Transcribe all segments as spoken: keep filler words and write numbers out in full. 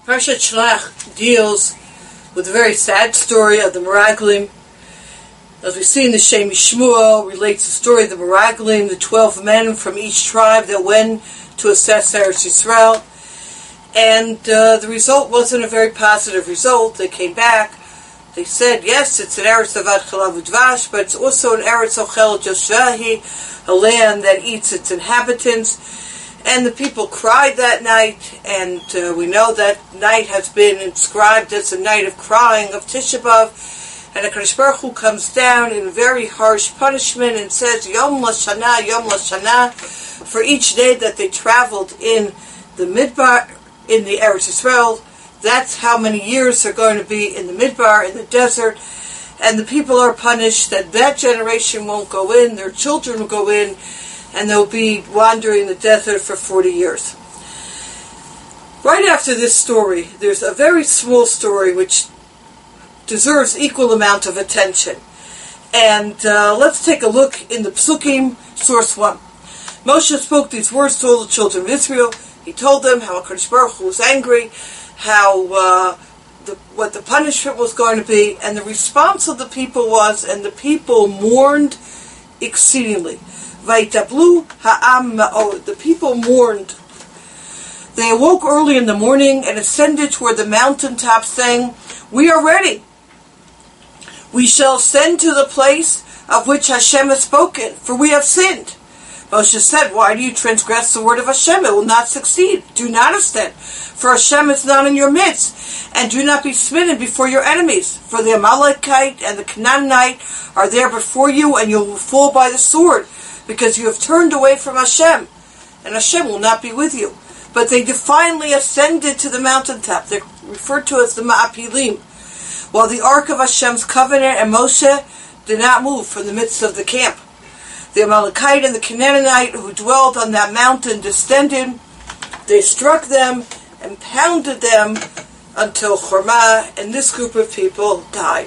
Parshat Shlach deals with a very sad story of the Meraglim. As we see in the Shem Shmuel, relates the story of the Meraglim, the twelve men from each tribe that went to assess Eretz Yisrael. And uh, the result wasn't a very positive result. They came back. They said, yes, it's an Eretz Avad Chalav Udvash, but it's also an Eretz Ochel Joshvahi, a land that eats its inhabitants. And the people cried that night, and uh, we know that night has been inscribed as a night of crying, of Tisha B'Av, and HaKadosh Baruch Hu comes down in very harsh punishment and says, Yom Lashana, Yom Lashana, for each day that they traveled in the Midbar, in the Eretz Yisrael, that's how many years are going to be in the Midbar, in the desert, and the people are punished that that generation won't go in, their children will go in, and they'll be wandering the desert for forty years. Right after this story, there's a very small story which deserves equal amount of attention. And uh, let's take a look in the Psukim, source one. Moshe spoke these words to all the children of Israel. He told them how HaKadosh Baruch Hu was angry, how uh, the, what the punishment was going to be, and the response of the people was, and the people mourned exceedingly. Vaitablu ha'am ma'od. The people mourned. They awoke early in the morning and ascended toward the mountaintop, saying, we are ready. We shall ascend to the place of which Hashem has spoken, for we have sinned. Moshe said, why do you transgress the word of Hashem? It will not succeed. Do not ascend, for Hashem is not in your midst, and do not be smitten before your enemies. For the Amalekite and the Canaanite are there before you, and you will fall by the sword, because you have turned away from Hashem, and Hashem will not be with you. But they defiantly ascended to the mountaintop. They're referred to as the Ma'apilim, while the ark of Hashem's covenant and Moshe did not move from the midst of the camp. The Amalekite and the Canaanite who dwelled on that mountain descended. They struck them and pounded them until Chormah, and this group of people died.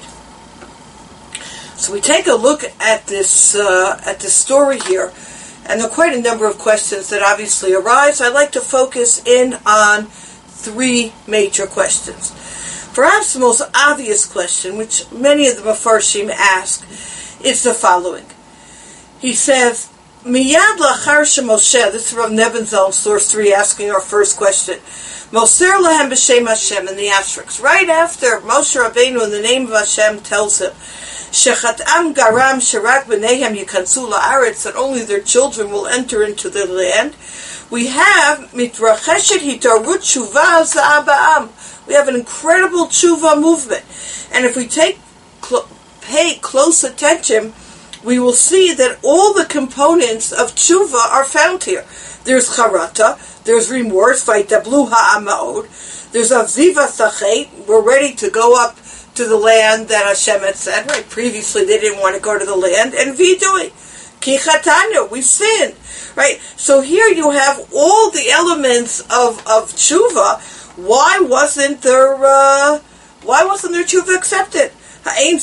So we take a look at this uh, at this story here, and there are quite a number of questions that obviously arise. I'd like to focus in on three major questions. Perhaps the most obvious question, which many of the Mefarshim ask, is the following. He says, Miyad lachar sheMoshe, this is from Nebenzahl, source three, asking our first question. Moser lahem b'shem Hashem, in the asterisks. Right after Moshe Rabbeinu, in the name of Hashem, tells him, Shechatam garam sherak b'neihem yikansu la'aretz, that only their children will enter into the land. We have mitracheshet hitarut tshuva za'aba'am. We have an incredible tshuva movement. And if we take cl- pay close attention, we will see that all the components of tshuva are found here. There's charata, there's remorse, vaitablu ha'ama'od, there's avziva sachet, we're ready to go up to the land that Hashem had said, right? Previously they didn't want to go to the land, and vidui, ki chatanu, we sinned, right? So here you have all the elements of, of tshuva. Why wasn't their, uh, why wasn't their tshuva accepted? They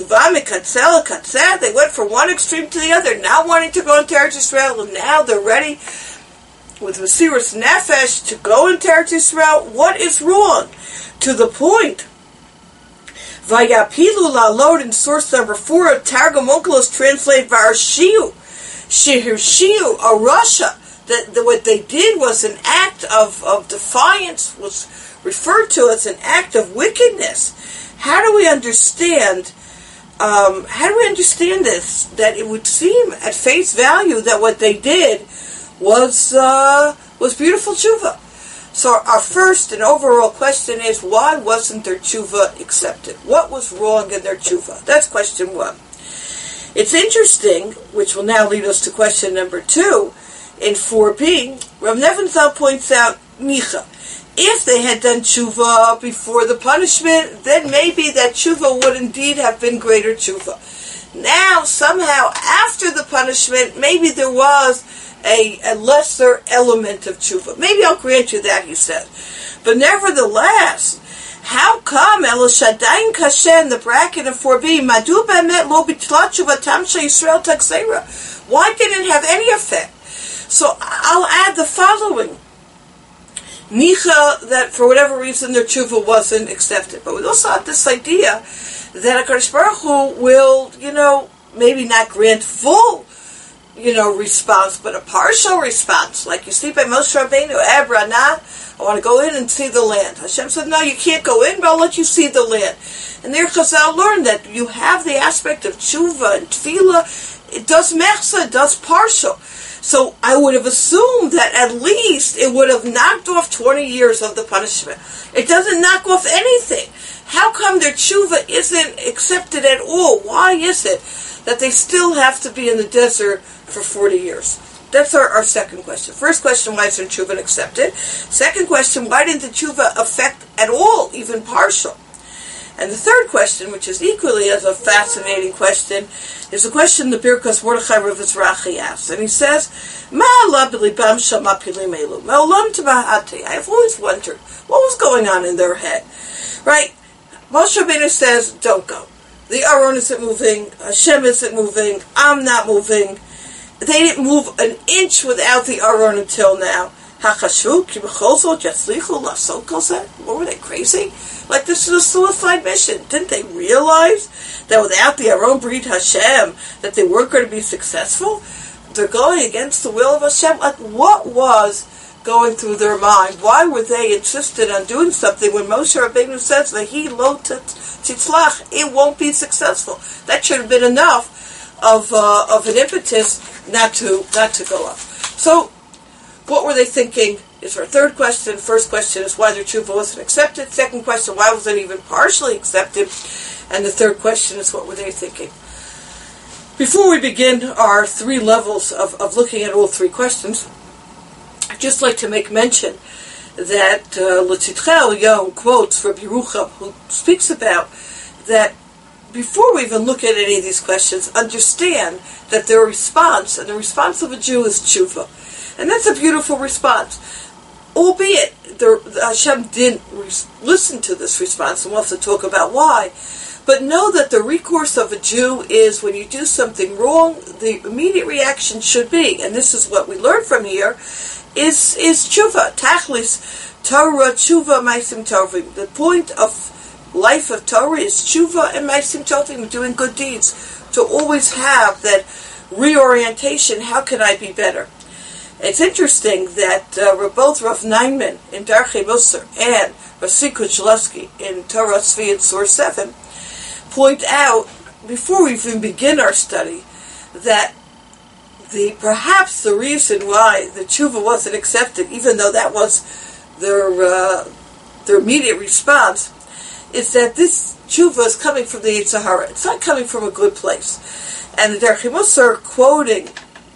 went from one extreme to the other, now wanting to go into Eretz Yisrael, and now they're ready with Mesiras Nefesh to go into Eretz Yisrael. What is wrong? To the point, Vayapilu la'alod, in source number four of Targum Onkelos, translated Varshiu, Shehirshiu, a Russia. That, that what they did was an act of, of defiance, was referred to as an act of wickedness. How do we understand, um, how do we understand this? That it would seem at face value that what they did was, uh, was beautiful tshuva. So our first and overall question is, why wasn't their tshuva accepted? What was wrong in their tshuva? That's question one. It's interesting, which will now lead us to question number two, in four b, Rav Nebenzahl points out, Micha, if they had done tshuva before the punishment, then maybe that tshuva would indeed have been greater tshuva. Now, somehow, after the punishment, maybe there was a, a lesser element of tshuva. Maybe I'll grant you that, he said. But nevertheless, how come Elishadayin Kashen, the bracket of four b, Madu Bemet Lo Bitla Tshuvatam Yisrael Taksera? Why didn't it have any effect? So I'll add the following. Nicha, that for whatever reason their tshuva wasn't accepted. But we also have this idea that HaKadosh Baruch Hu will, you know, maybe not grant full, you know, response, but a partial response. Like you see by Moshe Rabbeinu, Ebrana, I want to go in and see the land. Hashem said, no, you can't go in, but I'll let you see the land. And there Chazal learned that you have the aspect of tshuva and tefillah. It does mechsa, it does partial. So I would have assumed that at least it would have knocked off twenty years of the punishment. It doesn't knock off anything. How come their tshuva isn't accepted at all? Why is it that they still have to be in the desert for forty years? That's our, our second question. First question, why isn't tshuva accepted? Second question, why didn't the tshuva affect at all, even partial? And the third question, which is equally as a fascinating question, is a question the Birkas Mordechai Rav Mizrahi asks. And he says, Ma Allah b'libam shel mapilim elu, me'olam tebahati. I have always wondered, what was going on in their head? Right? Moshe Rabbeinu says, don't go. The Aron isn't moving, Hashem isn't moving, I'm not moving. They didn't move an inch without the Aron until now. Hachashu, ki b'chol zot yatzlichu la'asot kol zeh? What were they, crazy? Like this is a suicide mission. Didn't they realize that without the Aron Brit Hashem, that they weren't going to be successful? They're going against the will of Hashem. Like, what was going through their mind? Why were they insisted on doing something when Moshe Rabbeinu says that he lo titzlach, it won't be successful? That should have been enough of uh, of an impetus not to not to go up. So, what were they thinking? Is our third question. First question is why their tshuva wasn't accepted. Second question, why was it even partially accepted? And the third question is what were they thinking? Before we begin our three levels of, of looking at all three questions, I'd just like to make mention that L'Tzitchel Yom quotes Rabbi Yerucham, who speaks about that before we even look at any of these questions, understand that their response, and the response of a Jew is tshuva. And that's a beautiful response. Albeit, the, Hashem didn't re- listen to this response, and we'll have to talk about why. But know that the recourse of a Jew is when you do something wrong, the immediate reaction should be, and this is what we learn from here, is is tshuva. Tachlis, Torah, tshuva, maisim tovim. The point of life of Torah is tshuva and maisim tovim, doing good deeds. To always have that reorientation, how can I be better? It's interesting that uh, both Rav Neinman in Darchei Musar and Rav Simcha Shilevsky in Torah Tzvi Source seven point out, before we even begin our study, that the perhaps the reason why the tshuva wasn't accepted, even though that was their uh, their immediate response, is that this tshuva is coming from the Yetzer Hara. It's not coming from a good place. And the Darchei Musar, quoting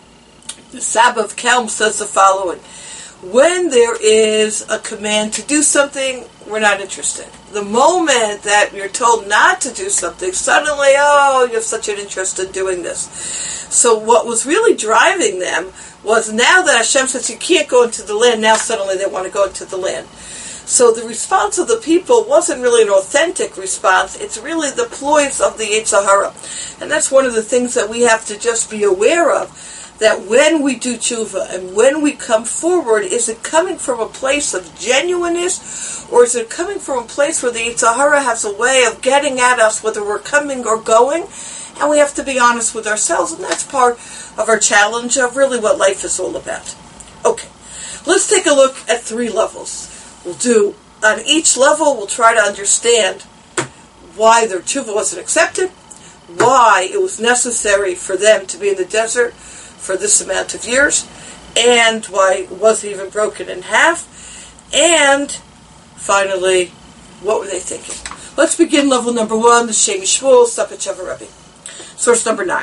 the Saba of Kelm, says the following: when there is a command to do something, we're not interested. The moment that you're told not to do something, suddenly, oh, you have such an interest in doing this. So what was really driving them was, now that Hashem says you can't go into the land, now suddenly they want to go into the land. So the response of the people wasn't really an authentic response. It's really the ploys of the Yetzer Hara. And that's one of the things that we have to just be aware of, that when we do tshuva and when we come forward, is it coming from a place of genuineness, or is it coming from a place where the Yetzer Hara has a way of getting at us whether we're coming or going? And we have to be honest with ourselves, and that's part of our challenge of really what life is all about. Okay, let's take a look at three levels. We'll do, on each level, we'll try to understand why their tshuva wasn't accepted, why it was necessary for them to be in the desert for this amount of years, and why it wasn't even broken in half, and finally, what were they thinking? Let's begin level number one, the Shem Shmuel, Sapet Sheva Rebbe. Source number nine.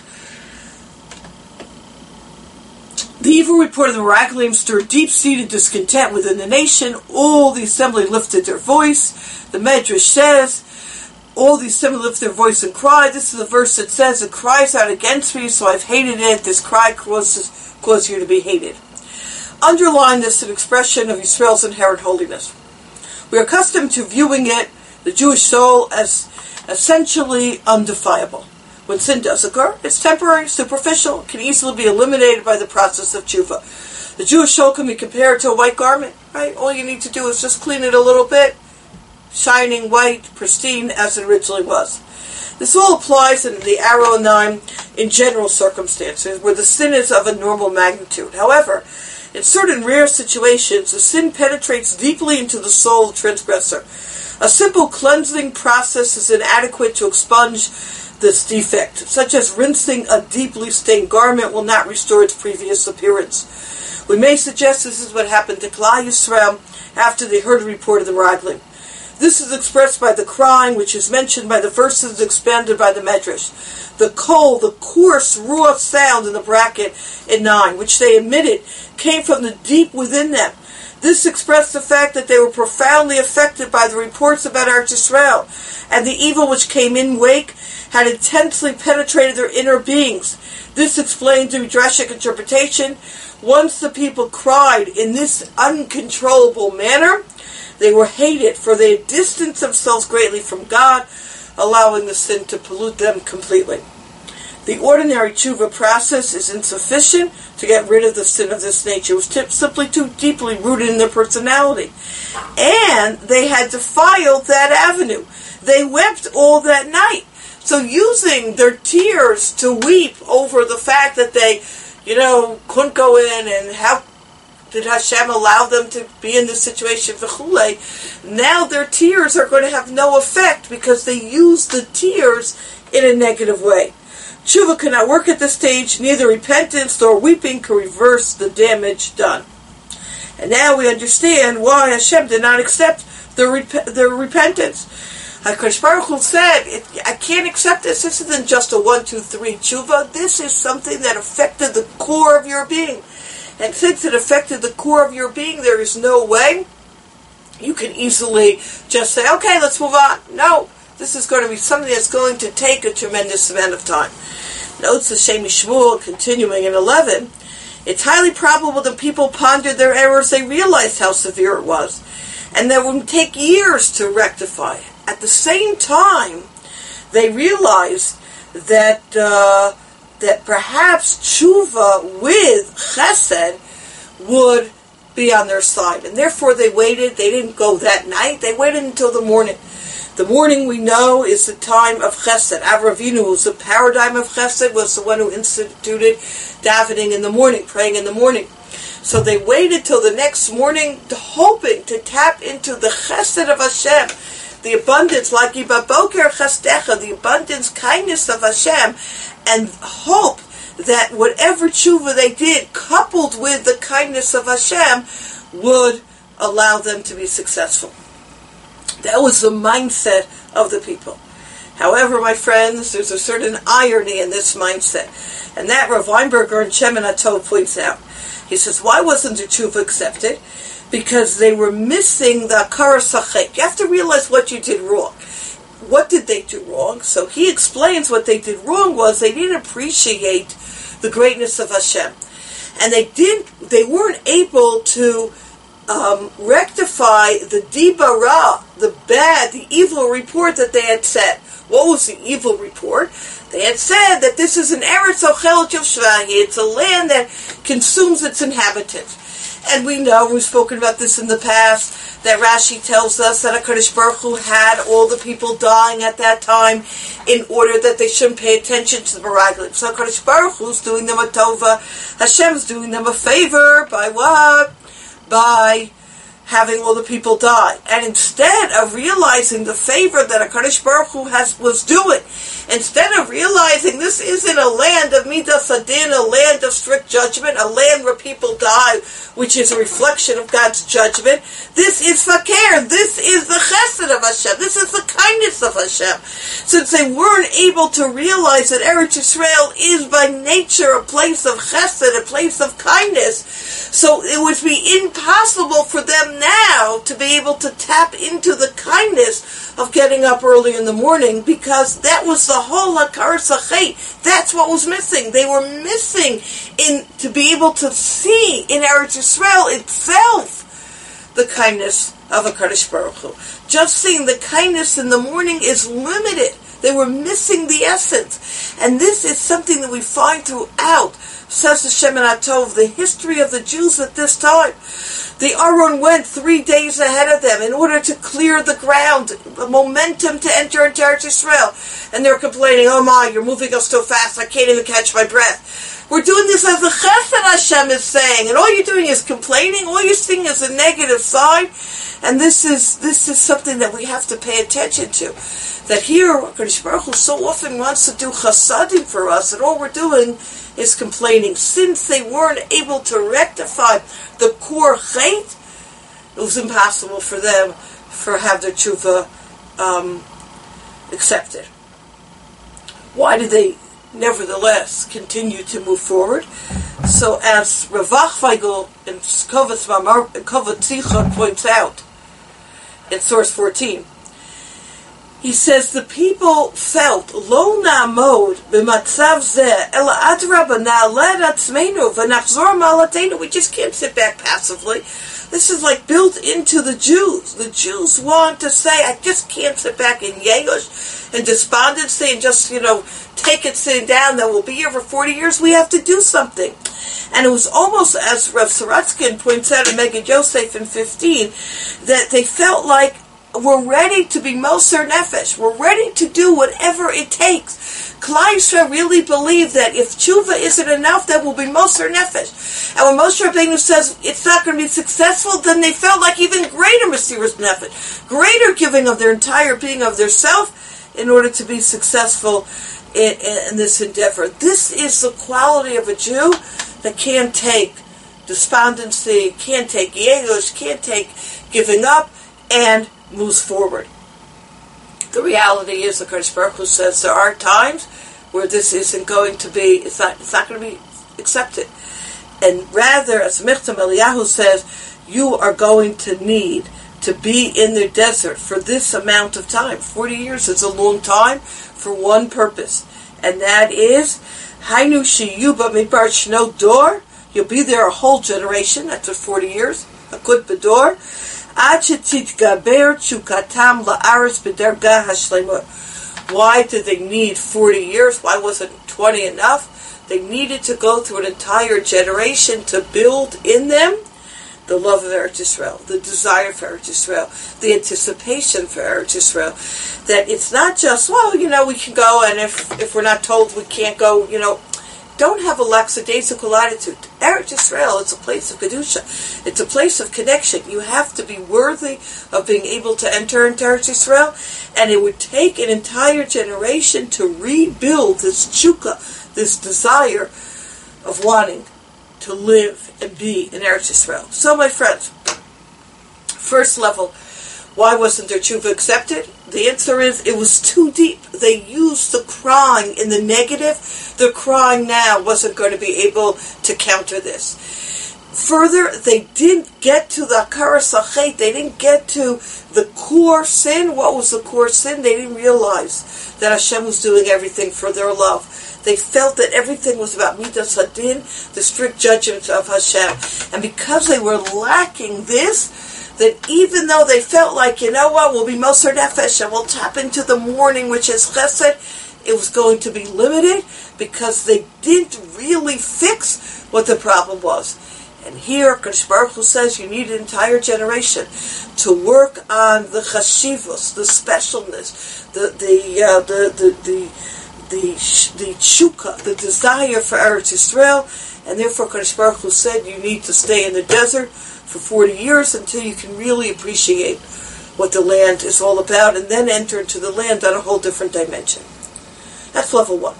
The evil report of the Meraglim stirred deep-seated discontent within the nation. All the assembly lifted their voice. The Medrash says, all the assembly lifted their voice and cried. This is the verse that says, it cries out against me, so I've hated it. This cry causes, causes you to be hated. Underline this, an expression of Yisrael's inherent holiness. We are accustomed to viewing it, the Jewish soul, as essentially undefiable. When sin does occur, it's temporary, superficial, can easily be eliminated by the process of tshuva. The Jewish shul can be compared to a white garment, right? All you need to do is just clean it a little bit, shining white, pristine, as it originally was. This all applies in the arrow nine in general circumstances, where the sin is of a normal magnitude. However, in certain rare situations, the sin penetrates deeply into the soul of the transgressor. A simple cleansing process is inadequate to expunge this defect, such as rinsing a deeply stained garment will not restore its previous appearance. We may suggest this is what happened to Klal Yisrael after they heard the report of the Meraglim. This is expressed by the crying, which is mentioned by the verses expanded by the Medrash. The kol, the coarse, raw sound in the bracket in nine, which they admitted came from the deep within them. This expressed the fact that they were profoundly affected by the reports about Eretz Yisrael, and the evil which came in wake had intensely penetrated their inner beings. This explains the Midrashic interpretation. Once the people cried in this uncontrollable manner, they were hated, for they had distanced themselves greatly from God, allowing the sin to pollute them completely. The ordinary tshuva process is insufficient to get rid of the sin of this nature. It was t- simply too deeply rooted in their personality. And they had defiled that avenue. They wept all that night. So using their tears to weep over the fact that they, you know, couldn't go in and how did Hashem allow them to be in this situation, v'chulei, now their tears are going to have no effect because they used the tears in a negative way. Tshuva cannot work at this stage. Neither repentance nor weeping can reverse the damage done. And now we understand why Hashem did not accept their, rep- their repentance. HaKadosh Baruch Hu said, I can't accept this. This isn't just a one, two, three tshuva. This is something that affected the core of your being. And since it affected the core of your being, there is no way you can easily just say, okay, let's move on. No, this is going to be something that's going to take a tremendous amount of time. Notes the Shemi Shmuel, continuing in eleven, it's highly probable that people pondered their errors, they realized how severe it was, and that it would take years to rectify it. At the same time, they realized that uh, that perhaps tshuva with chesed would be on their side. And therefore they waited. They didn't go that night. They waited until the morning. The morning, we know, is the time of chesed. Avraham Avinu, who's the paradigm of chesed, was the one who instituted davening in the morning, praying in the morning. So they waited till the next morning, hoping to tap into the chesed of Hashem, the abundance, like Yibaboker Chesdecha, the abundance, kindness of Hashem, and hope that whatever tshuva they did, coupled with the kindness of Hashem, would allow them to be successful. That was the mindset of the people. However, my friends, there's a certain irony in this mindset, and that Rav Weinberger and Shemin HaTov points out. He says, why wasn't the tshuva accepted? Because they were missing the akara sachek. You have to realize what you did wrong. What did they do wrong? So he explains what they did wrong was they didn't appreciate the greatness of Hashem. And they didn't, they weren't able to um, rectify the dibara, the bad, the evil report that they had said. What was the evil report? They had said that this is an Eretz Ochel Shvahi. It's a land that consumes its inhabitants. And we know, we've spoken about this in the past, that Rashi tells us that HaKadosh Baruch Hu had all the people dying at that time in order that they shouldn't pay attention to the Meraglim. So HaKadosh Baruch Hu's doing them a tova. Hashem's doing them a favor. By what? By having all the people die. And instead of realizing the favor that HaKadosh Baruch Hu has, was doing, instead of realizing this isn't a land of Midas Adin, a land of strict judgment, a land where people die, which is a reflection of God's judgment, this is Fakir, this is the Chesed of Hashem, this is the kindness of Hashem. Since they weren't able to realize that Eretz Yisrael is by nature a place of Chesed, a place of kindness, so it would be impossible for them now to be able to tap into the kindness of getting up early in the morning, because that was the whole Hakar Sachet. That's what was missing. They were missing in to be able to see in Eretz Yisrael itself the kindness of HaKadosh Baruch Hu. Just seeing the kindness in the morning is limited. They were missing the essence. And this is something that we find throughout Says the Shemin HaTov, the history of the Jews at this time. The Aron went three days ahead of them in order to clear the ground, the momentum to enter into Eretz Yisrael. And they're complaining, oh my, you're moving us so fast, I can't even catch my breath. We're doing this as a chesed, Hashem is saying, and all you're doing is complaining, all you're seeing is a negative side, and this is this is something that we have to pay attention to. That here, HaKadosh Baruch Hu so often wants to do chasadim for us, and all we're doing is complaining. Since they weren't able to rectify the core chait, it was impossible for them for have their tshuva um, accepted. Why did they nevertheless continue to move forward? So as Rav Feigl in Kavod Tzichon points out in source fourteen, he says the people felt lo na'amod b'matzav zeh ela adraba na'aleh atzmeinu v'nachzor ma'alateinu. We just can't sit back passively. This is like built into the Jews. The Jews want to say, I just can't sit back in Yehush and despondency and just, you know, take it sitting down that we'll be here for forty years. We have to do something. And it was almost, as Rav Saratskin points out in Megid Yosef in fifteen, that they felt like we're ready to be Moser Nefesh. We're ready to do whatever it takes. Klal Yisrael really believe that if tshuva isn't enough, that will be Moser Nefesh. And when Moshe Rabbeinu says it's not going to be successful, then they felt like even greater Mesiras Nefesh, greater giving of their entire being of their self in order to be successful in, in, in this endeavor. This is the quality of a Jew that can't take despondency, can't take Yehush, can't take giving up, and moves forward. The reality is, the HaKadosh Baruch Hu says there are times where this isn't going to be, it's not, it's not going to be accepted. And rather, as Michtam Eliyahu says, you are going to need to be in the desert for this amount of time. forty years is a long time for one purpose. And that is, Hainu Shiyuba Midbar Shno Dor, you'll be there a whole generation, that's what forty years, a good Bedor. Why did they need forty years? Why wasn't twenty enough? They needed to go through an entire generation to build in them the love of Eretz Yisrael, the desire for Eretz Yisrael, the anticipation for Eretz Yisrael. That it's not just, well, you know, we can go, and if if we're not told we can't go, you know, don't have a lackadaisical attitude. Eretz Yisrael is a place of Kedusha. It's a place of connection. You have to be worthy of being able to enter into Eretz Yisrael, and it would take an entire generation to rebuild this chukah, this desire of wanting to live and be in Eretz Yisrael. So, my friends, first level, why wasn't their tshuva accepted? The answer is it was too deep. They used the crying in the negative. The crying now wasn't going to be able to counter this. Further, they didn't get to the Akaras HaChet. They didn't get to the core sin. What was the core sin? They didn't realize that Hashem was doing everything for their love. They felt that everything was about Midas Hadin, the strict judgment of Hashem. And because they were lacking this, that even though they felt like, you know what, we'll be Moser Nefesh and we'll tap into the morning, which is Chesed, it was going to be limited because they didn't really fix what the problem was. And here, HaKadosh Baruch Hu says you need an entire generation to work on the chashivos, the specialness, the the uh, the the the the, the chukah, the desire for Eretz Yisrael, and therefore HaKadosh Baruch Hu said you need to stay in the desert for forty years until you can really appreciate what the land is all about, and then enter into the land on a whole different dimension. That's level one.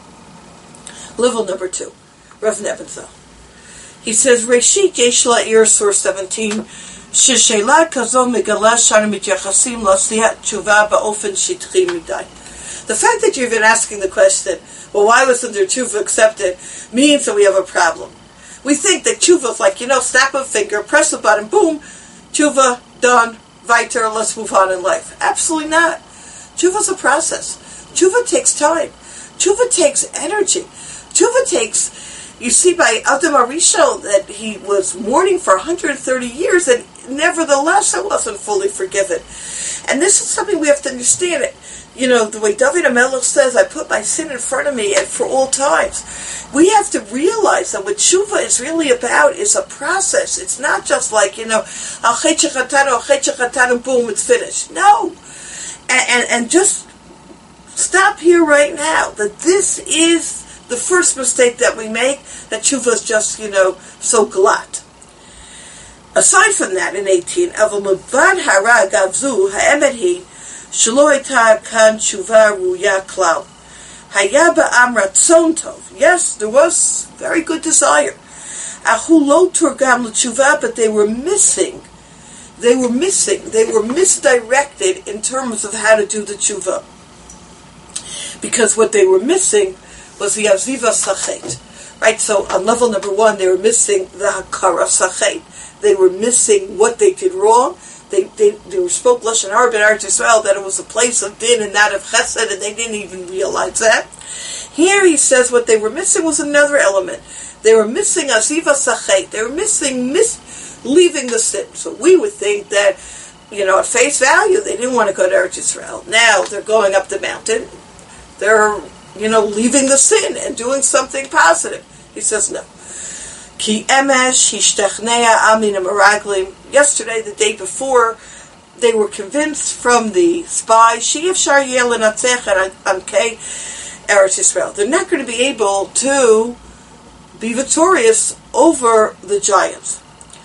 Level number two, Rav Nebenzahl. He says, Reshit Yesh La'ir, source seventeen, Sheshela Kazom Megala Shanu Mityachasim La'asiyat Tshuva Ba'ofen Shitchi Midai. The fact that you've been asking the question, well, why wasn't their tshuva accepted, means that we have a problem. We think that tshuva is like, you know, snap a finger, press a button, boom, tshuva, done, weiter, let's move on in life. Absolutely not. Tshuva is a process. Tshuva takes time. Tshuva takes energy. Tshuva takes, you see by Adam Arishon that he was mourning for one hundred thirty years, and nevertheless it wasn't fully forgiven. And this is something we have to understand. You know, the way David HaMelech says, I put my sin in front of me and for all times. We have to realize that what tshuva is really about is a process. It's not just like, you know, al chet shechatanu, al chet shechatanu, boom, it's finished. No. And, and, and just stop here right now, that this is the first mistake that we make, that tshuva is just, you know, so glatt. Aside from that, in eighteen, Aval Mubad Hara Gavzu Ha'emet Hi Shelo Hayta Kan Tshuva Ruya Klal Haya Ba'am Ratzon Tov. Yes, there was very good desire. Ahu Lo Turgam L'Tshuva, but they were missing. They were missing. They were misdirected in terms of how to do the tshuva. Because what they were missing was the Aziva Sachet. Right, so on level number one, they were missing the Hakara Sachet. They were missing what they did wrong. They they, they were spoke Lashon Hara in Eretz Yisrael that it was a place of din and not of chesed, and they didn't even realize that. Here he says what they were missing was another element. They were missing Aziva Sachet. They were missing mis- leaving the sin. So we would think that, you know, at face value, they didn't want to go to Eretz Yisrael. Now they're going up the mountain. They're, you know, leaving the sin and doing something positive. He says no. Ki emesh hishtechnea amin meraglim. Yesterday, the day before, they were convinced from the spies, she'ef shar yeh lenatzech amkei Eretz Yisrael. They're not going to be able to be victorious over the giants.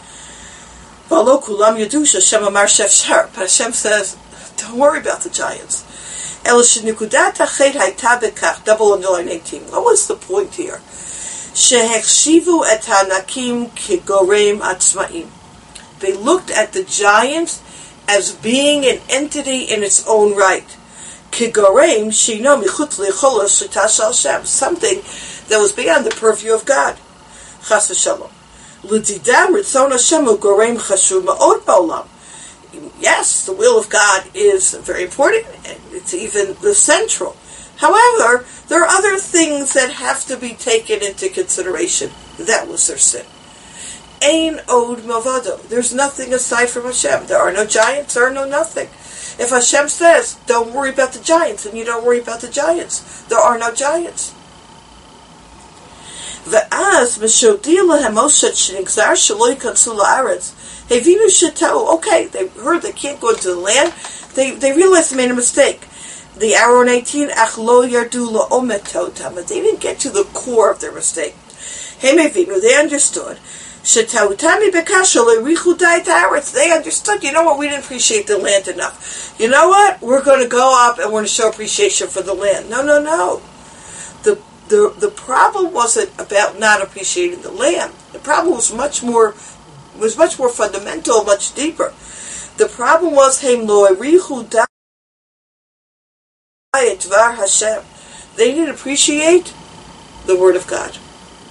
V'lo kulam yadu she'Hashem amar shefshar. But Hashem says, don't worry about the giants. El shenikudat hachet hayta bekach. Double underline eighteen. What was the point here? Shehechshivu et hanakim kigorem atzmaim. They looked at the giants as being an entity in its own right. Kigorem shino michut licholos shitash al Shem. Something that was beyond the purview of God. Chas v'shalom. L'didam ritzon Hashem gorem chashuv ma'od ba'olam. Yes, the will of God is very important, and it's even the central. However, there are other things that have to be taken into consideration. That was their sin. Ein od mavado. There's nothing aside from Hashem. There are no giants, there are no nothing. If Hashem says, don't worry about the giants, and you don't worry about the giants, there are no giants. V'az m'shodia lehem Moshe shenigzar shelo yikansu la'aretz. Hevinu shetau. Okay, they heard they can't go into the land. They they realized they made a mistake. The arrow in eighteen, ach lo yardu la'omet totam. They didn't get to the core of their mistake. Hemevinu, they understood. Shetawutami bekasha le'richu dai ta'aretz. They understood. You know what? We didn't appreciate the land enough. You know what? We're going to go up and we're going to show appreciation for the land. No, no, no. The the the problem wasn't about not appreciating the land. The problem was much more was much more fundamental, much deeper. The problem was heim lo richu dai etvar Hashem. They didn't appreciate the word of God.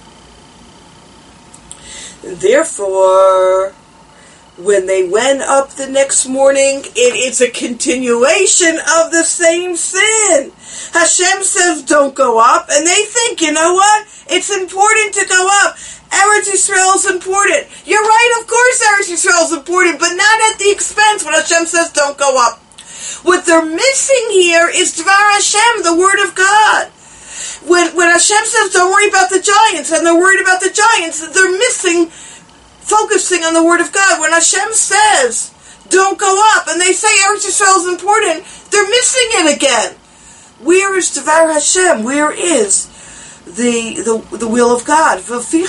Therefore, when they went up the next morning, it is a continuation of the same sin. Hashem says, don't go up, and they think, you know what? It's important to go up. Eretz Yisrael is important. You're right, of course Eretz Yisrael is important, but not at the expense when Hashem says, don't go up. What they're missing here is Dvar Hashem, the word of God. When when Hashem says, don't worry about the giants, and they're worried about the giants, they're missing focusing on the word of God. When Hashem says, don't go up, and they say Eretz Yisrael is important, they're missing it again. Where is Dvar Hashem? Where is the the, the will of God?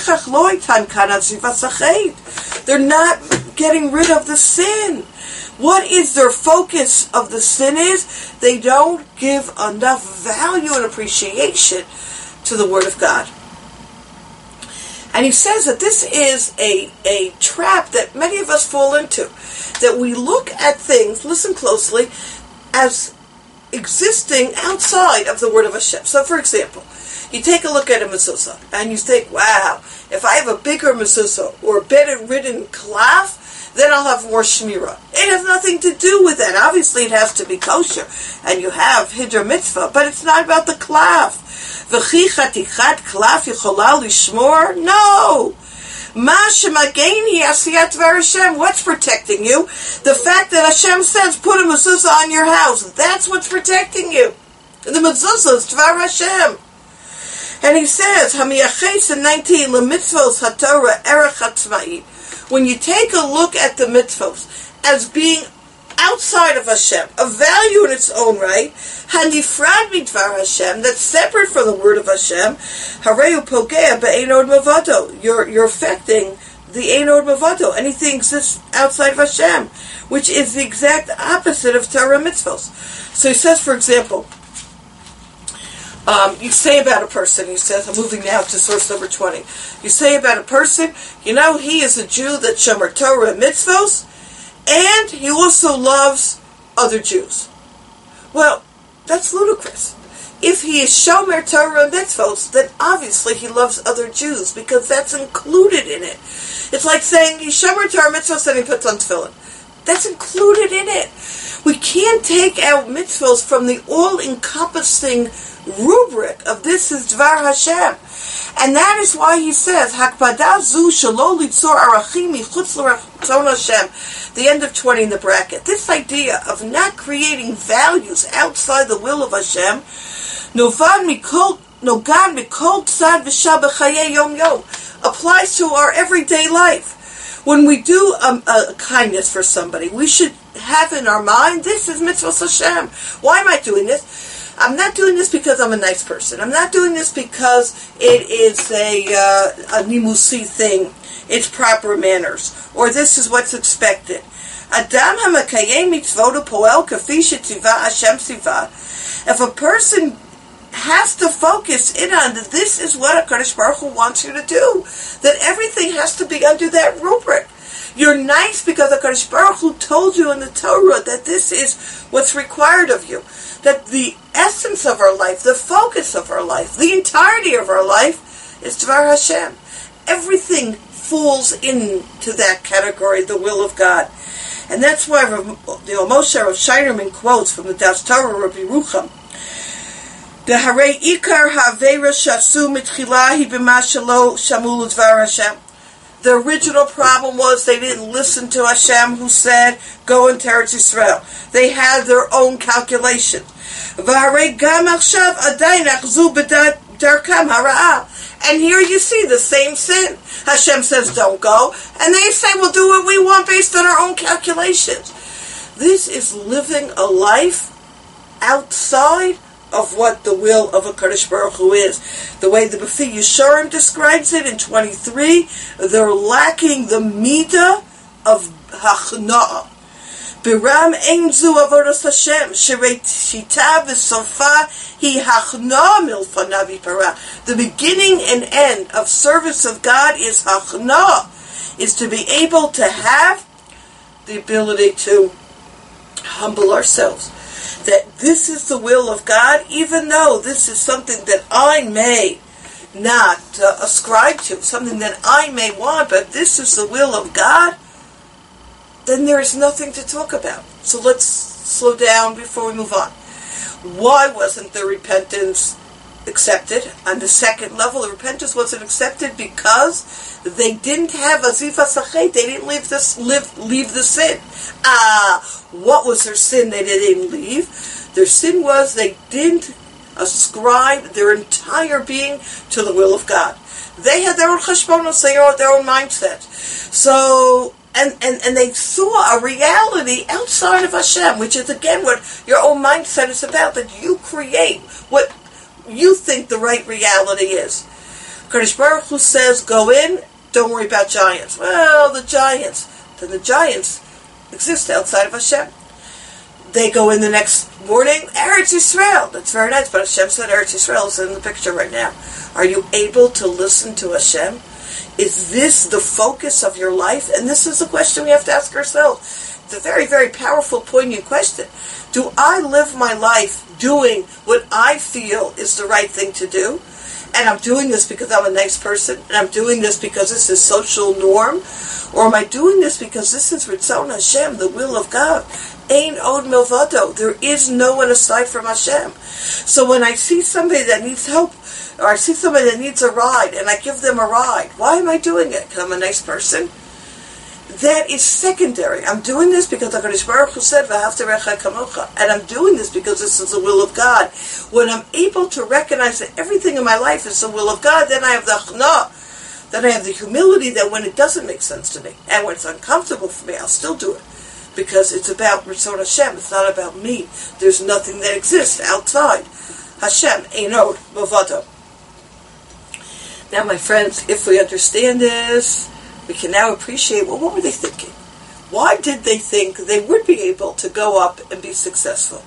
They're not getting rid of the sin. What is their focus of the sin is? They don't give enough value and appreciation to the Word of God. And he says that this is a, a trap that many of us fall into. That we look at things, listen closely, as existing outside of the Word of Hashem. So for example, you take a look at a mezuzah, and you think, wow, if I have a bigger mezuzah or a bedridden cloth, then I'll have more shmirah. It has nothing to do with that. Obviously, it has to be kosher, and you have hidra mitzvah, but it's not about the klaf. V'chi chatichat klaf yichola lishmor? No. What's protecting you? The fact that Hashem says, put a mezuzah on your house. That's what's protecting you. The mezuzah is Dvar Hashem. And he says, Hamiyaches in nineteen, L'mitzvos haTorah erech hatzmai. When you take a look at the mitzvos as being outside of Hashem, a value in its own right, Hanifrad midvar Hashem, that's separate from the word of Hashem, Hareu pogea be'enod mavado. You're you're affecting the enod mavado. Anything exists outside of Hashem, which is the exact opposite of Torah mitzvos. So he says, for example, Um, you say about a person, he says, I'm moving now to source number twenty. You say about a person, you know, he is a Jew that shomer Torah and mitzvos, and he also loves other Jews. Well, that's ludicrous. If he is shomer Torah and mitzvos, then obviously he loves other Jews, because that's included in it. It's like saying he's shomer Torah and mitzvos and he puts on tefillin. That's included in it. We can't take out mitzvos from the all-encompassing rubric of this is Dvar Hashem. And that is why he says, Hakpada zu shelo litzor arachim michutz l'ratzon Hashem. The end of twenty in the bracket. This idea of not creating values outside the will of Hashem, novad mikol nogad mikol tzad v'shah b'chayei yom yom, applies to our everyday life. When we do um, a kindness for somebody, we should have in our mind, this is mitzvah Hashem. Why am I doing this? I'm not doing this because I'm a nice person. I'm not doing this because it is a, uh, a nimusi thing. It's proper manners. Or this is what's expected. Adam hamakayem mitzvot poel kafi shetiva Hashem siva. If a person has to focus in on that this is what HaKadosh Baruch Hu wants you to do, that everything has to be under that rubric. You're nice because HaKadosh Baruch Hu told you in the Torah that this is what's required of you. That the essence of our life, the focus of our life, the entirety of our life is Dvar Hashem. Everything falls into that category, the will of God. And that's why the Moshe Rav Shinerman quotes from the Das Torah Rabbi Rucham, the Harei Ikar Havera Shasu Mitchilahi B'ma Shelo Shamulu Dvar Hashem. The original problem was they didn't listen to Hashem, who said, go into Eretz Yisrael. They had their own calculations. And here you see the same sin. Hashem says, don't go. And they say, we'll do what we want based on our own calculations. This is living a life outside of what the will of HaKadosh Baruch Hu is. The way the B'fi Yesharim describes it in twenty-three, they're lacking the midah of hachna'ah. Biram ein zu avodas Hashem, sherei shita v'sofa hi hachna'ah milfanav yipara. The beginning and end of service of God is hachna'ah, is to be able to have the ability to humble ourselves. That this is the will of God, even though this is something that I may not uh, ascribe to, something that I may want, but this is the will of God, then there is nothing to talk about. So let's slow down before we move on. Why wasn't the repentance accepted? On the second level, the repentance wasn't accepted because they didn't have azifa sachet. They didn't leave this live leave the sin. Ah, what was their sin? They didn't leave. Their sin was they didn't ascribe their entire being to the will of God. They had their own cheshbonos, they had their own mindset. So, and, and, and they saw a reality outside of Hashem, which is again what your own mindset is about, that you create what you think the right reality is. Kadosh Baruch Hu says, go in, don't worry about giants. Well, the giants, then the giants exist outside of Hashem. They go in the next morning, Eretz Yisrael. That's very nice, but Hashem said Eretz Yisrael is in the picture right now. Are you able to listen to Hashem? Is this the focus of your life? And this is the question we have to ask ourselves. It's a very, very powerful, poignant question. Do I live my life doing what I feel is the right thing to do? And I'm doing this because I'm a nice person, and I'm doing this because this is social norm? Or am I doing this because this is Ritzon Hashem, the will of God? Ein od milvado. There is no one aside from Hashem. So when I see somebody that needs help, or I see somebody that needs a ride, and I give them a ride, why am I doing it? Because I'm a nice person? That is secondary. I'm doing this because HaKadosh Baruch Hu said, V'ahavta recha kamocha. And I'm doing this because this is the will of God. When I'm able to recognize that everything in my life is the will of God, then I have the chna, then I have the humility that when it doesn't make sense to me, and when it's uncomfortable for me, I'll still do it. Because it's about Ritzon Hashem, it's not about me. There's nothing that exists outside Hashem, Einod, Bavado. Now, my friends, if we understand this, we can now appreciate, well, what were they thinking? Why did they think they would be able to go up and be successful?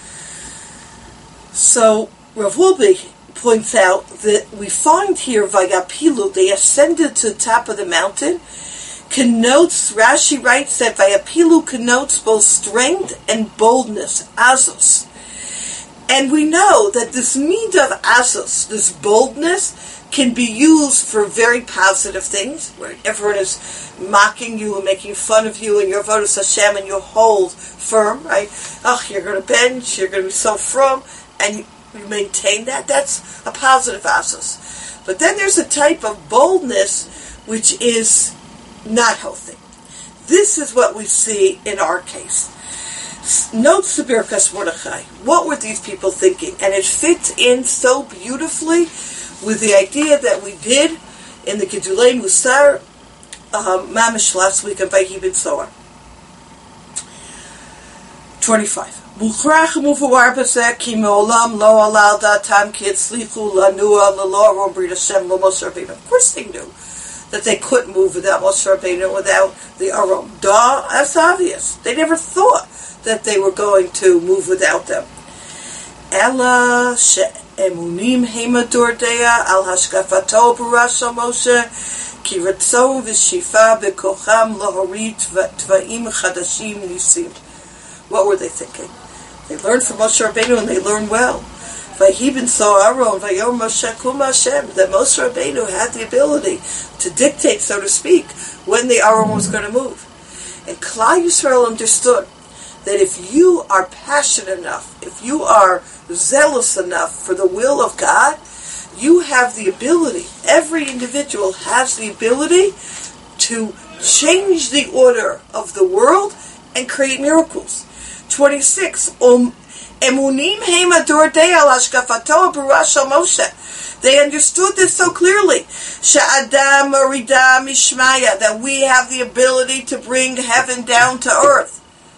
So, Rav Wolbe points out that we find here, Vayapilu, they ascended to the top of the mountain, connotes, Rashi writes that Vayapilu connotes both strength and boldness, Azos. And we know that this need of Azos, this boldness, can be used for very positive things, where everyone is mocking you and making fun of you, and you're Avodas Hashem, and you hold firm, right? Oh, you're going to bench, you're going to be so frum, and you, you maintain that. That's a positive Azos. But then there's a type of boldness which is not healthy. This is what we see in our case. Notes the Birkas Mordechai. What were these people thinking? And it fits in so beautifully with the idea that we did in the Gedulei Musar um, Mamish last week on Vayhi Ben Soar. twenty-five. Mukhrach mufavar b'zeh ki me'olam lo alal datam ki etzlichu lanua l'lo aron brit Hashem lo Moshe Rabbeinu. Of course they knew that they couldn't move without Moshe Rabbeinu, without the Aron. Duh, that's obvious. They never thought that they were going to move without them. Ella she'emunim hema dordea al hashkafato b'rasha Moshe ki ratzo v'shifa b'kocham lahorit tva'im chadashim nisim. What were they thinking? They learned from Moshe Rabbeinu, and they learned well. Vayhi ben Soar Aron vayom Moshe kum Hashem, that Moshe Rabbeinu had the ability to dictate, so to speak, when the Aron was going to move. And Klal Yisrael understood that if you are passionate enough, if you are zealous enough for the will of God, you have the ability, every individual has the ability to change the order of the world and create miracles. twenty-six. Um, Emunim hema dordei al hashkafato b'rasha Moshe. They understood this so clearly. She'adam morida mishmaya, that we have the ability to bring heaven down to earth.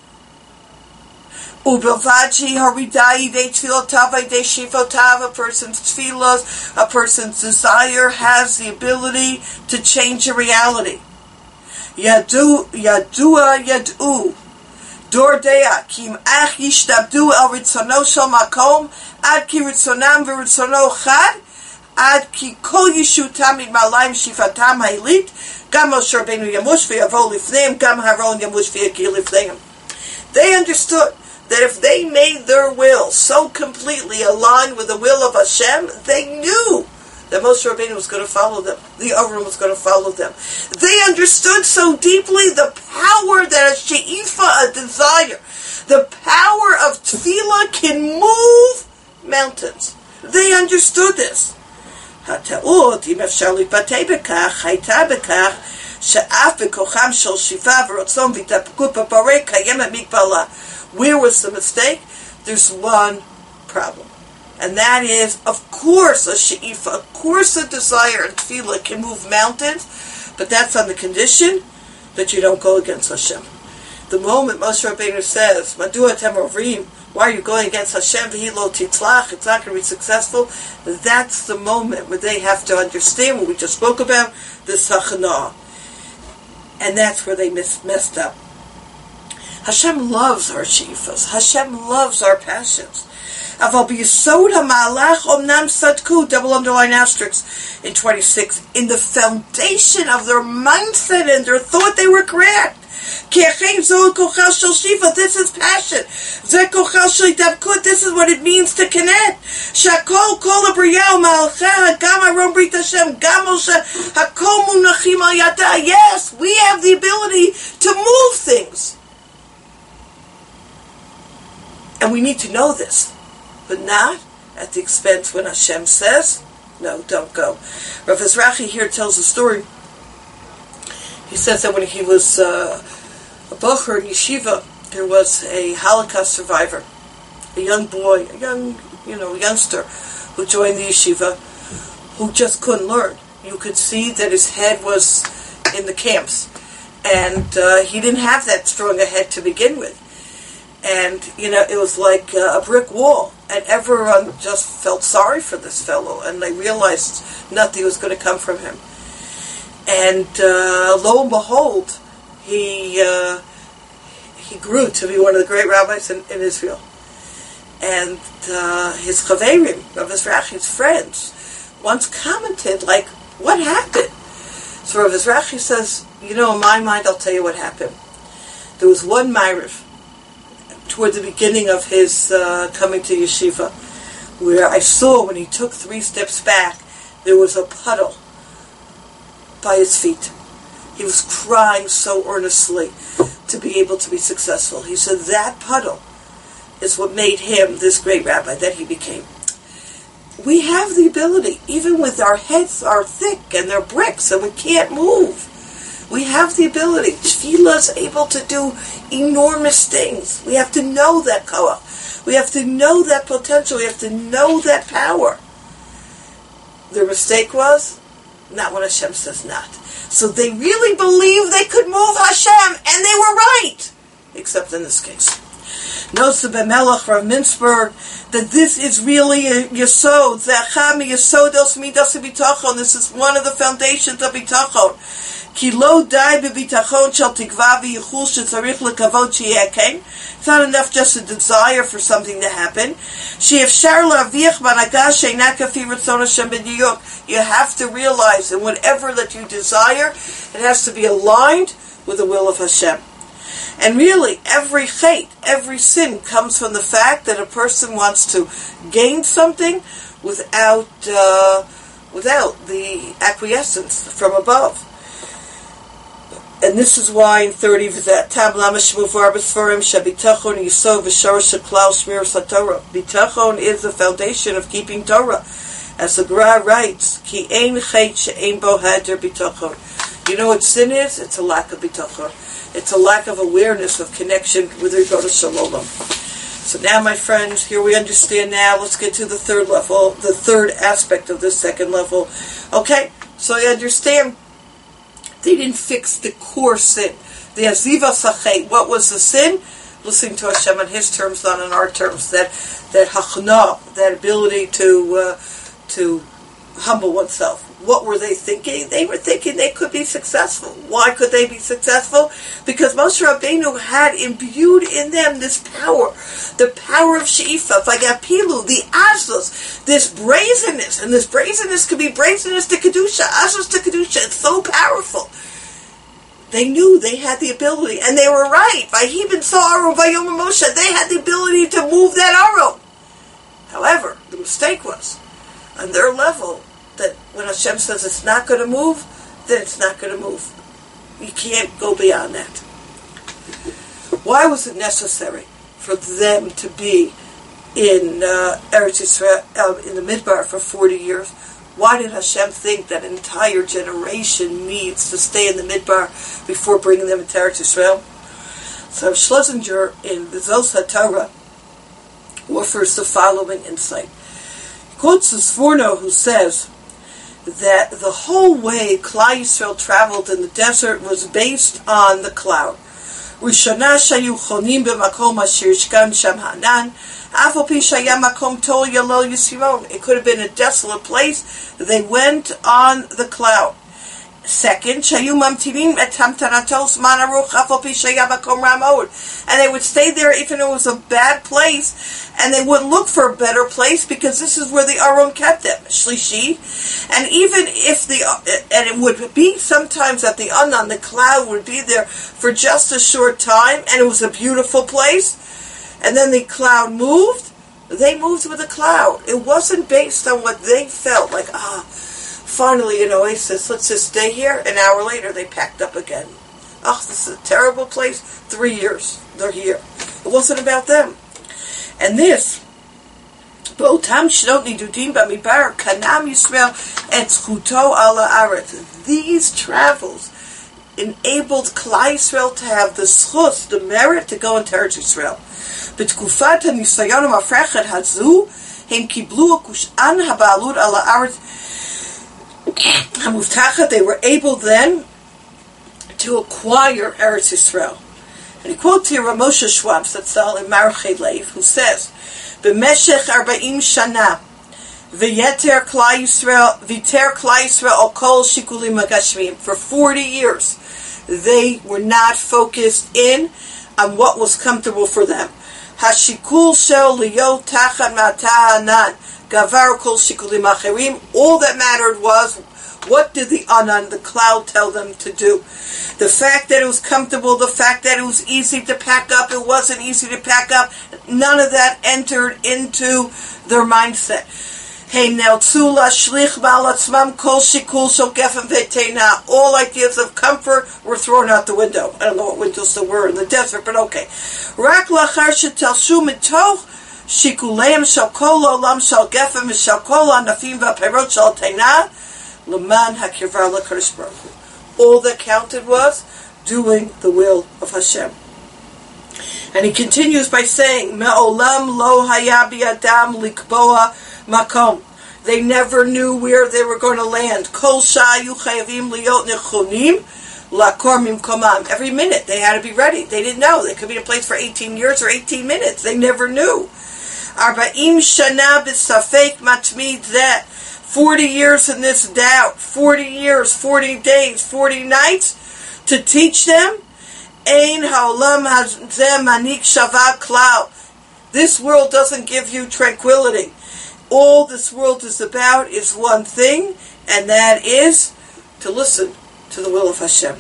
Ubelvachi haridai de tfilotav de shifotav. A person's tfilos, a person's desire has the ability to change a reality. Yadu, yadua, yadu. Dordea kim ach yishtabdu el ritzono shel makom ad ki ritzonam v'ritzono chad ad ki kol yishu tamid malayim shifatam ha'elit gam Moshe Rabbeinu yamush v'yavo lifneim gam Haron yamush v'yagil lifneim. They understood that if they made their will so completely aligned with the will of Hashem, they knew that Moshe Rabbeinu was going to follow them. The Aron was going to follow them. They understood so deeply the power that a she'ifa, a desire, the power of tefillah can move mountains. They understood this. Hata'ut, im efshar lipatei bekach, hayta bekach, she'af bekocham shel shifa v'rotzon v'tapkut b'parei kayemet mikbala. Where was the mistake? There's one problem. And that is, of course, a she'ifa, of course a desire and tefillah can move mountains, but that's on the condition that you don't go against Hashem. The moment Moshe Rabbeinu says, Madua atem ovrim, why are you going against Hashem? V'hi lo titzlach, it's not going to be successful. That's the moment where they have to understand what we just spoke about, the sachanah. And that's where they mis- messed up. Hashem loves our she'ifas. Hashem loves our passions. Aval b'yisod ha'malach omnam sadku, double underline asterisk in twenty-six. In the foundation of their mindset and their thought, they were correct. This is passion. This is what it means to connect. Shakol kol abriyah malcha gam aron brit Hashem gam Moshe hakol munachim al yada. Yes, we have the ability to move things. And we need to know this, but not at the expense when Hashem says, no, don't go. Rav Ezrachi here tells a story. He says that when he was uh, a bocher in yeshiva, there was a Holocaust survivor, a young boy, a young, you know, youngster, who joined the yeshiva, who just couldn't learn. You could see that his head was in the camps, and uh, he didn't have that strong a head to begin with. And, you know, it was like uh, a brick wall, and everyone just felt sorry for this fellow, and they realized nothing was going to come from him. And uh, lo and behold, he uh, he grew to be one of the great rabbis in, in Israel. And uh, his chaverim, Rav Ezrachi's friends, once commented, like, what happened? So Rav Ezrachi says, you know, in my mind, I'll tell you what happened. There was one Ma'ariv toward the beginning of his uh, coming to yeshiva, where I saw when he took three steps back, there was a puddle by his feet. He was crying so earnestly to be able to be successful. He said that puddle is what made him this great rabbi that he became. We have the ability, even with our heads are thick and they're bricks and we can't move. We have the ability. Tefillah is able to do enormous things. We have to know that koach. We have to know that potential. We have to know that power. Their mistake was not when Hashem says not. So they really believed they could move Hashem, and they were right. Except in this case. Notes the Bemelech from Mintzberg that this is really a yesod. This is one of the foundations of bitachon. Ki lo dai bebitachon shel tikva v'yichul shetzarich lekavod sheyeh kain. It's not enough just a desire for something to happen. She'efshar la'aviach b'anaga she'eina kafi ratzon Hashem b'diyuk. You have to realize that whatever that you desire, it has to be aligned with the will of Hashem. And really, every chait, every sin comes from the fact that a person wants to gain something without uh, without the acquiescence from above. And this is why in thirty, bitachon is the foundation of keeping Torah. As the Gra writes, Ki ein chet she'ein bo hader bitachon. You know what sin is? It's a lack of bitachon. It's a lack of awareness of connection with regard to Shalom. So now, my friends, here we understand now. Let's get to the third level, the third aspect of this second level. Okay, so you understand. They didn't fix the core sin. The aziva sachet. What was the sin? Listening to Hashem on His terms, not on our terms. That that hachna, that ability to uh, to humble oneself. What were they thinking? They were thinking they could be successful. Why could they be successful? Because Moshe Rabbeinu had imbued in them this power, the power of She'ifa, Vagapilu, the Azos, this brazenness, and this brazenness could be brazenness to Kedusha, Azos to Kedusha. It's so powerful. They knew they had the ability, and they were right. Vayibin Sa'aron Vayom Moshe, they had the ability to move that Aron. However, the mistake was, on their level, that when Hashem says it's not going to move, then it's not going to move. You can't go beyond that. Why was it necessary for them to be in uh, Eretz Yisrael, uh, in the Midbar for forty years? Why did Hashem think that an entire generation needs to stay in the Midbar before bringing them into Eretz Yisrael? So Schlesinger in the Zos HaTorah offers the following insight. He quotes the Sforno, who says that the whole way Klal Yisrael traveled in the desert was based on the cloud. Rishona shayu chonim b'makom asher yishkan sham ha'anan, af al pi shaya makom tol yalo yisiron. It could have been a desolate place. They went on the cloud. Second, shayu mamtinim et hamtanatos zman aruch af al pi shaya makom ramod. And they would stay there even if it was a bad place, and they would look for a better place because this is where the Aron kept them, Shlishi. And even if the, and it would be sometimes that the Anan, the cloud, would be there for just a short time, and it was a beautiful place, and then the cloud moved, they moved with the cloud. It wasn't based on what they felt, like, ah, finally an oasis, let's just stay here. An hour later, they packed up again. Oh, this is a terrible place. Three years, they're here. It wasn't about them. And this, B'otam shnot nidudim b'midbar kanam Yisrael et zchuto ala aretz. These travels enabled Klal Yisrael to have the zchus, the merit to go into Eretz Yisrael. B'tkufat hanisayon ha'mafrechet hazu, hem kiblu kush'an ha'ba'alut ala aretz ha'muftachet. They were able then to acquire Eretz Yisrael. And he quotes here Rav Moshe Schwab Zatzal in Marchei Lev, who says, "B'meshech arba'im shana, v'yeter Klal Yisrael, v'ter Klal Yisrael al kol shikulim hagashmim." For forty years, they were not focused in on what was comfortable for them. Hashikul shel liyot tachat ma'ta'anan gavar kol shikulim acherim. All that mattered was, what did the anan, the cloud, tell them to do? The fact that it was comfortable, the fact that it was easy to pack up, it wasn't easy to pack up, none of that entered into their mindset. All ideas of comfort were thrown out the window. I don't know what windows there were in the desert, but okay. Rak lachar shetalshu mitoch shikuleim shel kol olam shel gefen v'shel kol anafim v'perot shel teina l'man hakirvar l'kadosh baruch hu. All that counted was doing the will of Hashem. And he continues by saying, Me'olam lo haya bi'adam likboa makom. They never knew where they were going to land. Kol shayu chayavim liyot nechonim lakor mimkomam. Every minute they had to be ready. They didn't know. They could be in place for eighteen years or eighteen minutes. They never knew. Arba'im shana b'safek matmid zeh. forty years in this doubt, forty years, forty days, forty nights, to teach them, Ein ha'olam hazeh manik shava klal. This world doesn't give you tranquility. All this world is about is one thing, and that is to listen to the will of Hashem.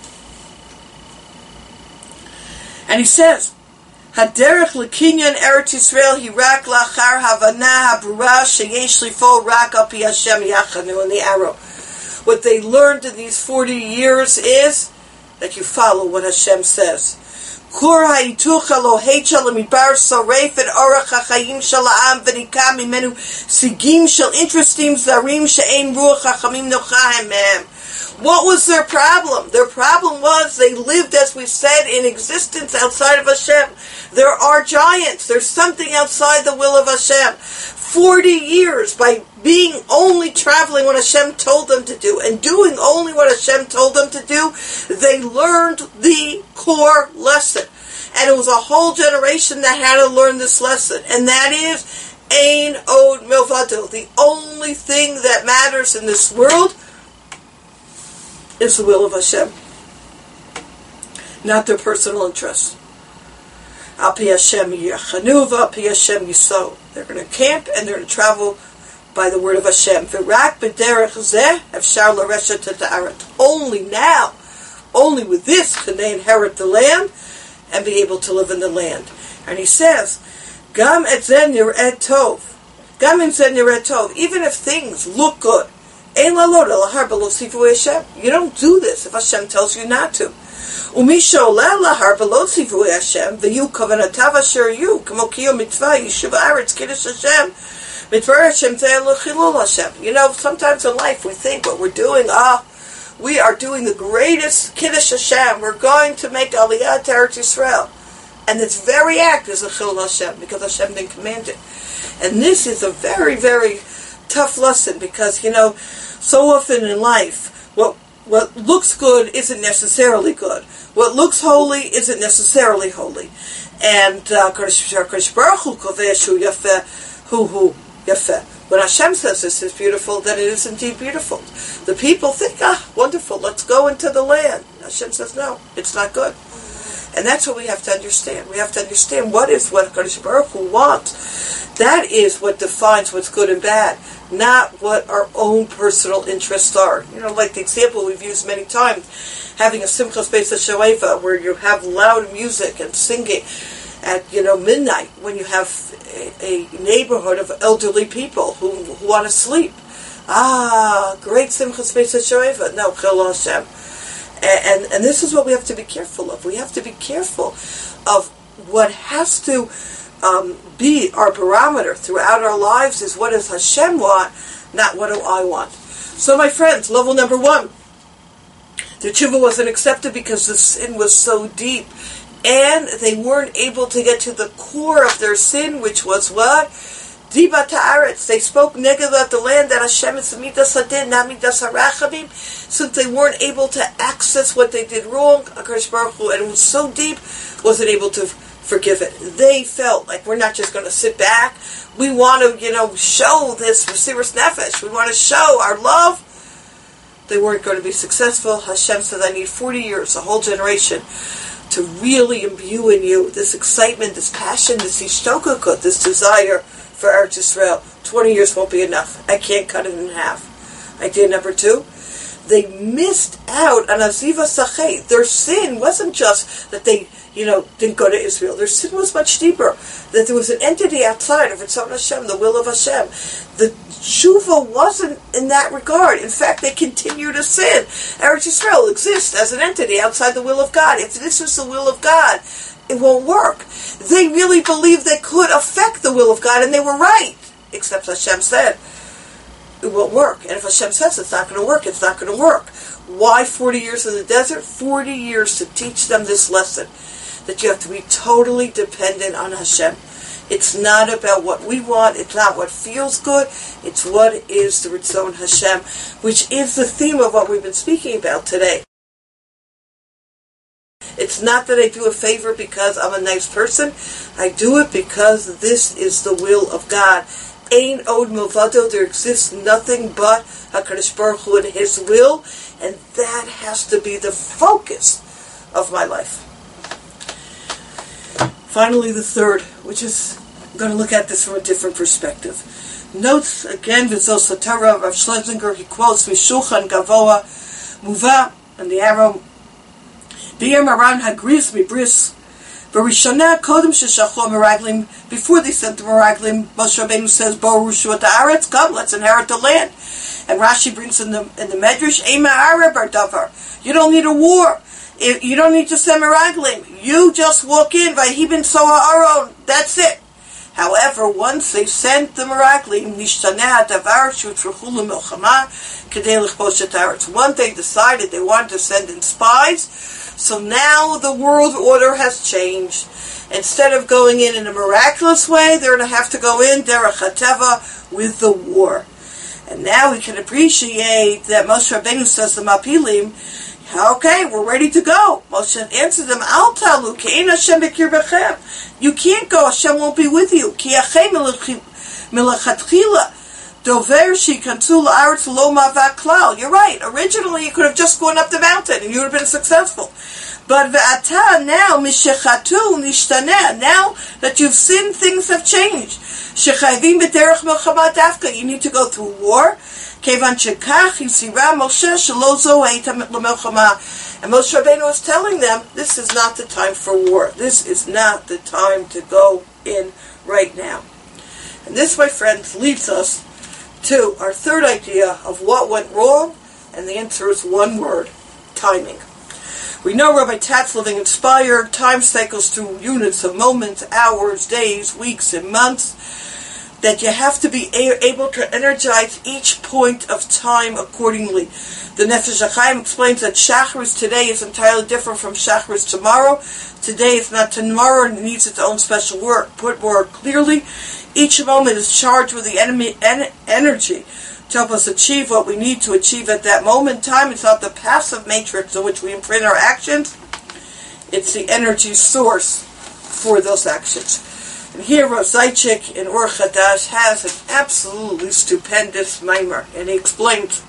And he says, Haderech lekinyan Eretz Yisrael hirak lachar havana habrura sheyesh lifol rak al pi Hashem yachanu. In the arrow, what they learned in these forty years is that you follow what Hashem says. Kur ha'itucha lo hecha lemidbar saref et orach ha'chayim shel ha'am v'nikam mimenu sigim shel interestim zarim she'ein ruach ha'chamim nochahem mehem. What was their problem? Their problem was they lived, as we said, in existence outside of Hashem. There are giants. There's something outside the will of Hashem. Forty years by being only traveling what Hashem told them to do and doing only what Hashem told them to do, they learned the core lesson. And it was a whole generation that had to learn this lesson. And that is, Ein od milvado. The only thing that matters in this world is the will of Hashem, not their personal interests. Al pi Hashem yachanu, al pi Hashem yiso. They're going to camp and they're going to travel by the word of Hashem. V'rak b'derech zeh efshar l'reshet ta'aret. Only now, only with this can they inherit the land and be able to live in the land. And he says, Gam et zeh nir'eh tov. Gam et zeh nir'eh tov. Even if things look good, you don't do this if Hashem tells you not to. You know, sometimes in life we think what we're doing, ah, we are doing the greatest Kiddush Hashem. We're going to make Aliyah to Eretz Yisrael. And this very act is a Chilul Hashem, because Hashem didn't command it. And this is a very, very tough lesson, because, you know, so often in life, what what looks good isn't necessarily good. What looks holy isn't necessarily holy. And Kadosh Baruch Hu koveh yafeh hu hu yafeh. When Hashem says this is beautiful, then it is indeed beautiful. The people think, ah, wonderful, let's go into the land. Hashem says, no, it's not good. And that's what we have to understand. We have to understand what is what Kadosh Baruch Hu wants. That is what defines what's good and bad, not what our own personal interests are. You know, like the example we've used many times, having a Simchas Beis HaShoeva, where you have loud music and singing at, you know, midnight, when you have a, a neighborhood of elderly people who, who want to sleep. Ah, great Simchas Beis HaShoeva. No, Chilul Hashem. And, and, and this is what we have to be careful of. We have to be careful of what has to um, be our barometer throughout our lives is what does Hashem want, not what do I want. So my friends, level number one, the tshuva wasn't accepted because the sin was so deep, and they weren't able to get to the core of their sin, which was what? Diba ta'aretz. They spoke negative about the land that Hashem is midas hadin, not midas harachamim. Since they weren't able to access what they did wrong, HaKadosh Baruch Hu, and it was so deep, wasn't able to forgive it. They felt like we're not just going to sit back. We want to, you know, show this Mesiras Nefesh. We want to show our love. They weren't going to be successful. Hashem said, I need forty years, a whole generation, to really imbue in you this excitement, this passion, this ishtokukut, this desire for Eretz Yisrael. twenty years won't be enough. I can't cut it in half. Idea number two, they missed out on Aziva Sachet. Their sin wasn't just that they, you know, didn't go to Israel. Their sin was much deeper. That there was an entity outside of Ritzon Hashem, the will of Hashem. The tshuva wasn't in that regard. In fact, they continue to sin. Eretz Yisrael exists as an entity outside the will of God. If this was the will of God, it won't work. They really believed they could affect the will of God, and they were right. Except Hashem said, it won't work. And if Hashem says it's not going to work, it's not going to work. Why forty years in the desert? forty years to teach them this lesson, that you have to be totally dependent on Hashem. It's not about what we want, it's not what feels good, it's what is the Ritzon Hashem, which is the theme of what we've been speaking about today. It's not that I do a favor because I'm a nice person. I do it because this is the will of God. Ein od milvado, there exists nothing but HaKadosh Baruch Hu and His will, and that has to be the focus of my life. Finally, the third, which is, I'm going to look at this from a different perspective. Notes, again, V'zos HaTorah, Rav Schlesinger, he quotes Mishulchan Gavoa, Muva, and the arrow, B'yer Maran Hagris Mibris, V'rishonah Kodem Sheshachlo Meraglim, before they sent the Meraglim, Moshe Rabbeinu says, Bo Rushu Ha'aretz, come, let's inherit the land. And Rashi brings in the in the Medrash, Eima Arab Davar. You don't need a war. You don't need to send Meraglim. You just walk in, Vayhibin Soha Aron, that's it. However, once they sent the Meraglim, Nishtaneh Davar Shutrachulu Milchama, Kedei Lichbosh Ha'aretz. Once they decided they wanted to send in spies, so now the world order has changed. Instead of going in in a miraculous way, they're going to have to go in derech hateva with the war. And now we can appreciate that Moshe Rabbeinu says to Mapilim, okay, we're ready to go. Moshe answered them, Al talu, ke'ein Hashem b'kirbechem. You can't go, Hashem won't be with you. Ki achem milachatchila. Dover shikantu la'aretz lo mavak klal. You're right. Originally, you could have just gone up the mountain and you would have been successful. But ve'ata, now, mishechatu nishtaneh. Now that you've sinned, things have changed. Shechayvim b'derech milchama dafka. You need to go through war. Kevan shekach yisira Moshe shelo zo heita l'melchama. And Moshe Rabbeinu was telling them, this is not the time for war. This is not the time to go in right now. And this, my friends, leads us to our third idea of what went wrong, and the answer is one word: timing. We know Rabbi Tatz, living inspired, time cycles through units of moments, hours, days, weeks, and months, that you have to be a- able to energize each point of time accordingly. The Nefesh HaChaim explains that Shacharis today is entirely different from Shacharis tomorrow. Today is not tomorrow and it needs its own special work. Put more clearly, each moment is charged with the enemy en- energy to help us achieve what we need to achieve at that moment. Time is not the passive matrix in which we imprint our actions. It's the energy source for those actions. And here Rav Zaychik in Or Chadash has an absolutely stupendous mimer, and he explains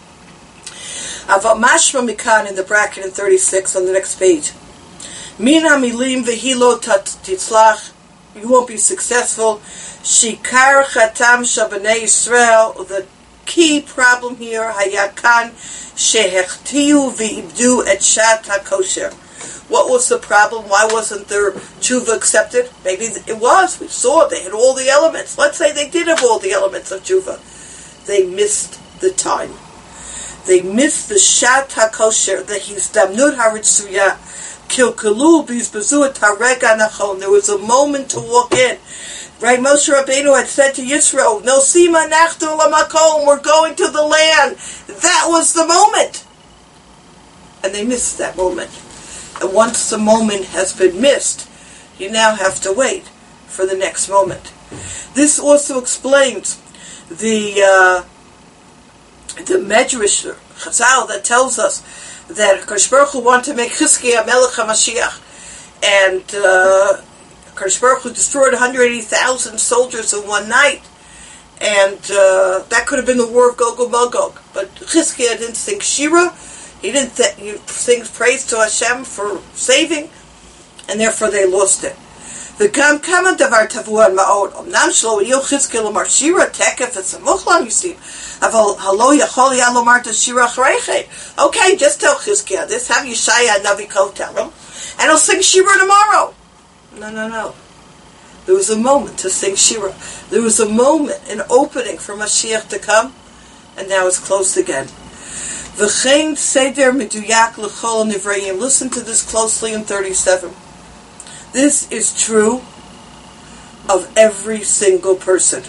Avat Mashma Mikan in the bracket in thirty-six on the next page. Min hamilim v'hilo titzlach. You won't be successful. Shikar chatam shabnei Yisrael. The key problem here, hayakan shehechtiu v'ibdu et shat hakosher. What was the problem? Why wasn't their tshuva accepted? Maybe it was. We saw they had all the elements. Let's say they did have all the elements of tshuva. They missed the time. They missed the shat hakosher, the hizdamnut haritzuya, Kilkalu bizbazu tarega nachon. There was a moment to walk in. Right, Moshe Rabbeinu had said to Yisro, "No sima nachtu lamakom, we're going to the land." That was the moment, and they missed that moment. And once the moment has been missed, you now have to wait for the next moment. This also explains the uh, the Medrash Chazal that tells us that Hakadosh Baruch Hu wanted to make Chizkiah Melech HaMashiach, and uh, Hakadosh Baruch Hu destroyed one hundred eighty thousand soldiers in one night, and uh, that could have been the war of Gog and Magog. But Chizkiah didn't sing Shira, he didn't th- sing praise to Hashem for saving, and therefore they lost it. V'gam kama davar tavuan ma'od omnam shlo yil Chizkiah lomar Shira tekef etzamuch lan yisim aval halo yachol ya lomar to Shira achreiche. Okay, just tell Chizkiah this, have Yeshaya and Navi Kol tell him, and he'll sing Shira tomorrow. No, no, no. There was a moment to sing Shira. There was a moment, an opening for Mashiach to come, and now it's closed again. V'chein seder meduyak l'chol nivreim. Listen to this closely in thirty-seven. This is true of every single person.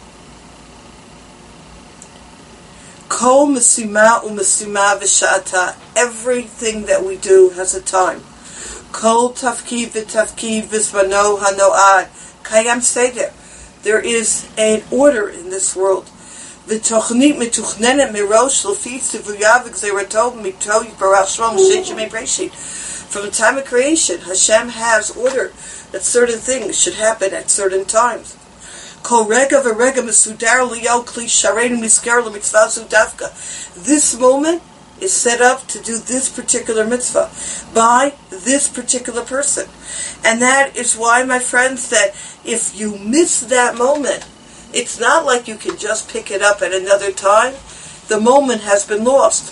Kol mesima u'mesima v'sha'ata. Everything that we do has a time. Kol tafkiv v'tafkiv v'zmano hano'ad. Kayam seder. There is an order in this world. V'tochnit mituchnenet mirosh l'fi tzivuyav v'gzeirato mito yibarach shmo m'shen shemei breshit. From the time of creation, Hashem has ordered that certain things should happen at certain times. Kol rega v'rega mesudar liyo kli sharein misker l'mitzvah zu davka. This moment is set up to do this particular mitzvah by this particular person. And that is why, my friends, that if you miss that moment, it's not like you can just pick it up at another time. The moment has been lost.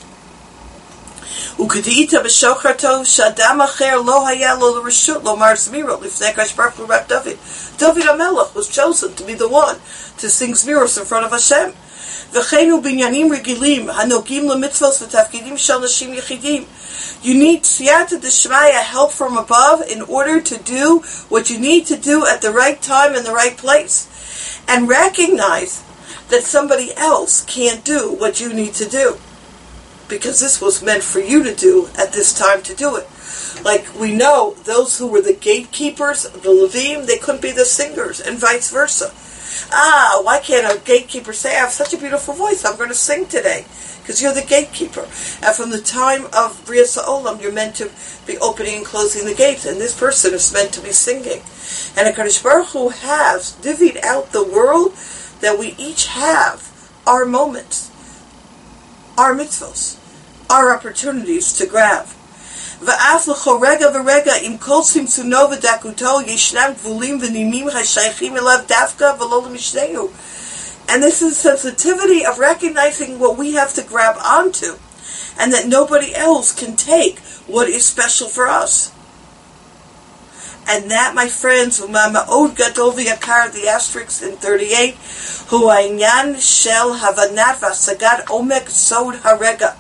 Ukadita b'shocharto shadam acher lo haya lo l'reshut lomar zmiro lifnei Hakadosh Baruch Hu rak David. David HaMelech was chosen to be the one to sing zmiros in front of Hashem. V'cheinu binyanim regilim hanogim lemitzvos v'tafkidim shel nashim yechidim. You need siyata d'shmaya, help from above, in order to do what you need to do at the right time in the right place, and recognize that somebody else can't do what you need to do, because this was meant for you to do at this time to do it. Like we know, those who were the gatekeepers, the Levim, they couldn't be the singers, and vice versa. Ah, why can't a gatekeeper say, I have such a beautiful voice, I'm going to sing today? Because you're the gatekeeper. And from the time of Bria Sa'olam, you're meant to be opening and closing the gates, and this person is meant to be singing. And HaKadosh Baruch Hu has divvied out the world that we each have our moments, our mitzvos, our opportunities to grab. V'af l'chorega v'rega im kol tzimtzuno v'dakuto yishnam gvulim v'nimim hashaychim elav davka v'lo l'mishneu. And this is sensitivity of recognizing what we have to grab onto, and that nobody else can take what is special for us. And that, my friends, ma'od gadol v'yakar, the asterisk in thirty-eight, hu ha'inyan shel havanat v'asagat omek sod harega.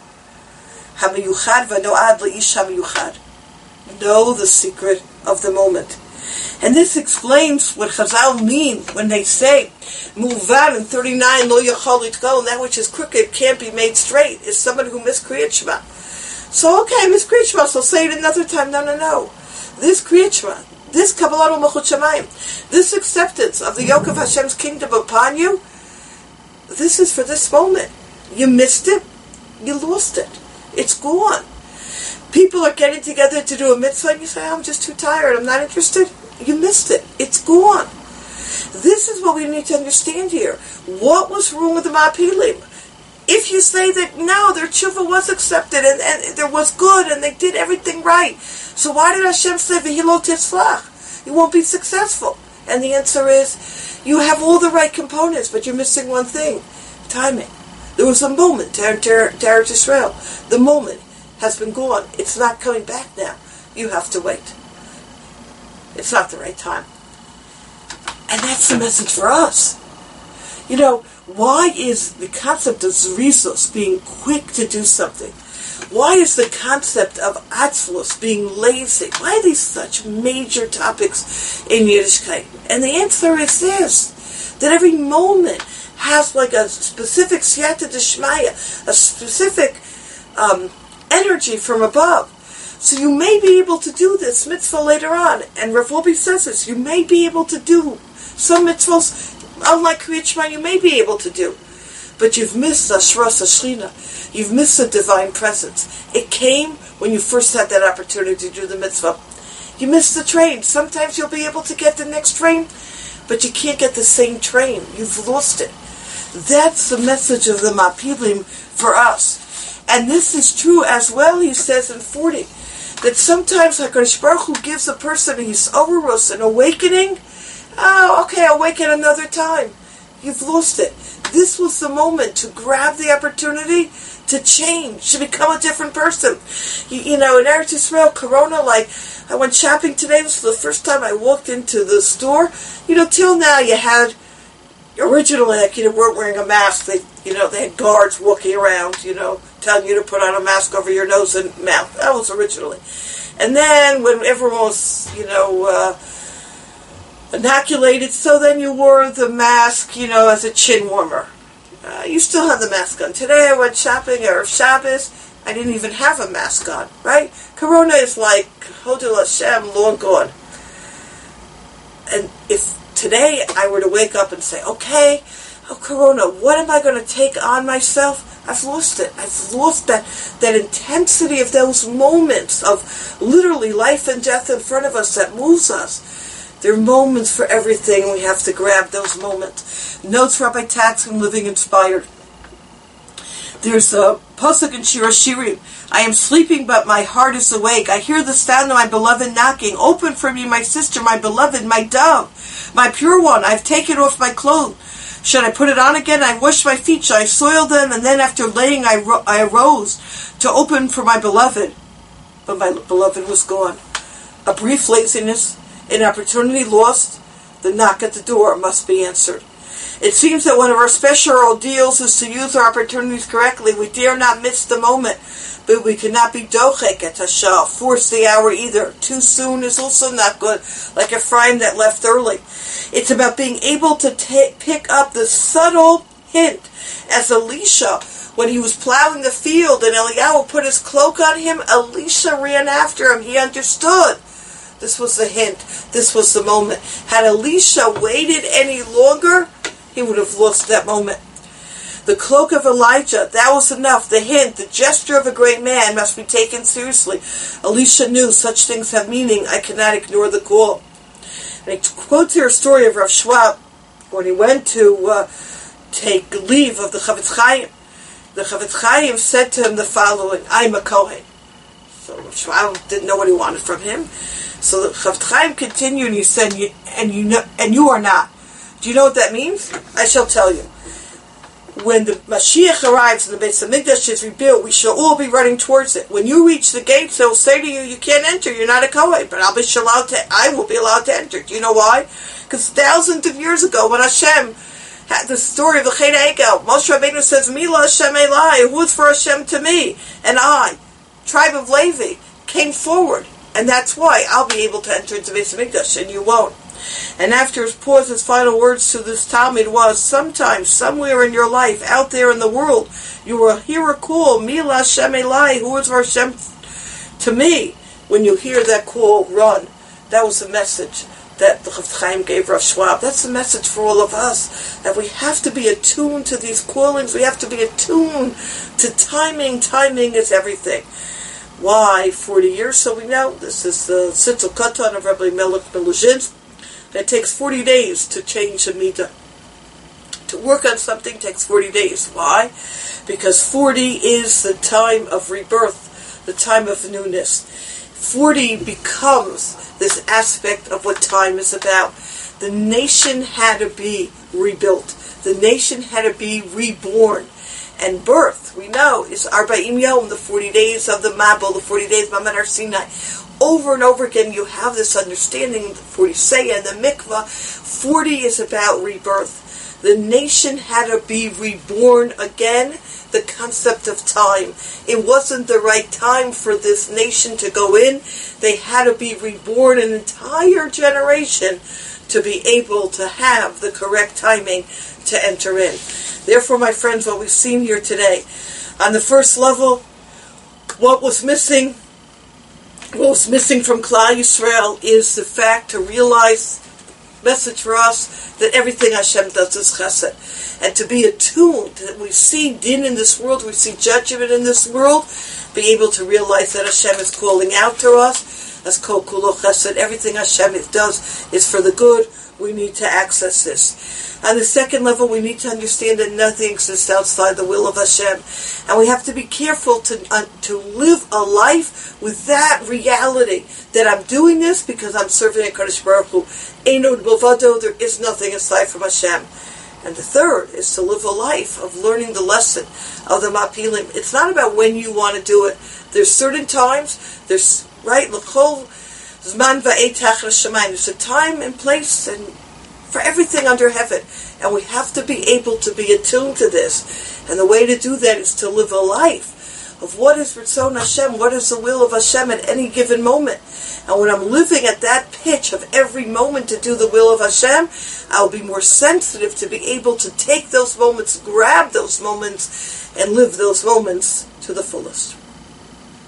Hamiyuchad v'no'ad le'ish hamiyuchad. Know the secret of the moment. And this explains what Chazal mean when they say, Muvad in thirty-nine, lo yachol litgo, and that which is crooked can't be made straight, is someone who missed Kriyat Shema. So, okay, miss Kriyat Shema, so say it another time. No, no, no. This Kriyat Shema, this Kabbalah Malchut Shamayim, this acceptance of the yoke of Hashem's kingdom upon you, this is for this moment. You missed it, you lost it. It's gone. People are getting together to do a mitzvah, and you say, I'm just too tired, I'm not interested. You missed it. It's gone. This is what we need to understand here. What was wrong with the Ma'apilim? If you say that, no, their tshuva was accepted, and, and there was good, and they did everything right, so why did Hashem say, V'hilo titzlach? You won't be successful. And the answer is, you have all the right components, but you're missing one thing. Timing. There was a moment to Eretz Israel. The moment has been gone. It's not coming back now. You have to wait. It's not the right time. And that's the message for us. You know, why is the concept of zrizos, being quick to do something, Why is the concept of atzvus, being lazy, why are these such major topics in Yiddishkeit? And the answer is this, that every moment has like a specific siyata d'shmaya, a specific um, energy from above. So you may be able to do this mitzvah later on, and Rav Wolbe says this, you may be able to do some mitzvahs, unlike Kriyat Shema, you may be able to do. But you've missed the Ashras HaShechina. You've missed the divine presence. It came when you first had that opportunity to do the mitzvah. You missed the train. Sometimes you'll be able to get the next train, but you can't get the same train. You've lost it. That's the message of the Mapilim for us. And this is true as well, he says in forty, that sometimes HaKadosh Baruch Hu gives a person, he's overrus, an awakening. Oh, okay, I'll awaken another time. You've lost it. This was the moment to grab the opportunity to change, to become a different person. You, you know, in Eretz Yisrael, Corona, like, I went shopping today. This was the first time I walked into the store. You know, till now you had, originally, like, you know, weren't wearing a mask. They, you know, they had guards walking around, you know, telling you to put on a mask over your nose and mouth. That was originally. And then when everyone was, you know, uh, inoculated, so then you wore the mask, you know, as a chin warmer. Uh, you still have the mask on. Today I went shopping, Erev Shabbos, I didn't even have a mask on, right? Corona is like, Hodel Hashem, long gone. And if today I were to wake up and say, okay, oh Corona, what am I going to take on myself? I've lost it. I've lost that, that intensity of those moments of literally life and death in front of us that moves us. There are moments for everything. We have to grab those moments. Notes Rabbi Tatzkin, Living Inspired. There's a pasuk in Shir Hashirim. I am sleeping, but my heart is awake. I hear the sound of my beloved knocking. Open for me, my sister, my beloved, my dove, my pure one. I've taken off my clothes. Should I put it on again? I washed my feet. Should I soil them? And then after laying, I, ro- I arose to open for my beloved. But my beloved was gone. A brief laziness, an opportunity lost, the knock at the door must be answered. It seems that one of our special ordeals is to use our opportunities correctly. We dare not miss the moment, but we cannot be dochek et hashah, force the hour either. Too soon is also not good, like Ephraim that left early. It's about being able to t- pick up the subtle hint, as Elisha, when he was plowing the field and Eliyahu put his cloak on him, Elisha ran after him. He understood. This was the hint. This was the moment. Had Elisha waited any longer, he would have lost that moment. The cloak of Elijah, that was enough. The hint, the gesture of a great man must be taken seriously. Elisha knew such things have meaning. I cannot ignore the call. And he quotes here a story of Rav Schwab when he went to uh, take leave of the Chavetz Chaim. The Chavetz Chaim said to him the following, I'm a Kohen. So Rav Schwab didn't know what he wanted from him. So the Chavetz Chaim continued and he said, and you know, and you are not. Do you know what that means? I shall tell you. When the Mashiach arrives and the Beis Hamikdash is rebuilt, we shall all be running towards it. When you reach the gates, they'll say to you, you can't enter, you're not a Kohen, but I'll be allowed to, I will be allowed to enter. Do you know why? Because thousands of years ago, when Hashem had the story of the Chet Egel, Moshe Rabbeinu says, Mila Hashem Elai, who is for Hashem to me? And I, tribe of Levi, came forward. And that's why I'll be able to enter into Beis Hamikdash, and you won't. And after his pause, his final words to this Talmud was, sometimes, somewhere in your life, out there in the world, you will hear a call, Mila Hashem Elai, who is for Hashem to me? When you hear that call, run. That was the message that the Chavetz Chaim gave Rav Schwab. That's the message for all of us, that we have to be attuned to these callings. We have to be attuned to timing. Timing is everything. Why forty years? So we know this is the Sitzel Katan of Rabbi Melech Meluzhin. It takes forty days to change a midah. To work on something takes forty days. Why? Because forty is the time of rebirth, the time of newness. forty becomes this aspect of what time is about. The nation had to be rebuilt. The nation had to be reborn. And birth, we know, is Arba'im Yom, the forty days of the Mabul, the forty days of Ma'amad Har Sinai. Over and over again, you have this understanding, the forty Seiya and the Mikvah. forty is about rebirth. The nation had to be reborn again. the concept of time. It wasn't the right time for this nation to go in. They had to be reborn an entire generation to be able to have the correct timing to enter in. Therefore, my friends, what we've seen here today, on the first level, what was missing, what was missing from Klal Yisrael is the fact to realize, message for us, that everything Hashem does is chesed. And to be attuned, that we see din in this world, we see judgment in this world, be able to realize that Hashem is calling out to us, as kol kulo chesed, everything Hashem does is for the good. We need to access this. On the second level, we need to understand that nothing exists outside the will of Hashem. And we have to be careful to uh, to live a life with that reality, that I'm doing this because I'm serving HaKadosh Baruch Hu. Einod bovado, there is nothing aside from Hashem. And the third is to live a life of learning the lesson of the Mapilim. It's not about when you want to do it. There's certain times, there's, right, l'chol zman va'etach l'shamayim. There's a time and place and for everything under heaven. And we have to be able to be attuned to this. And the way to do that is to live a life of what is Ritzon Hashem, what is the will of Hashem at any given moment. And when I'm living at that pitch of every moment to do the will of Hashem, I'll be more sensitive to be able to take those moments, grab those moments, and live those moments to the fullest.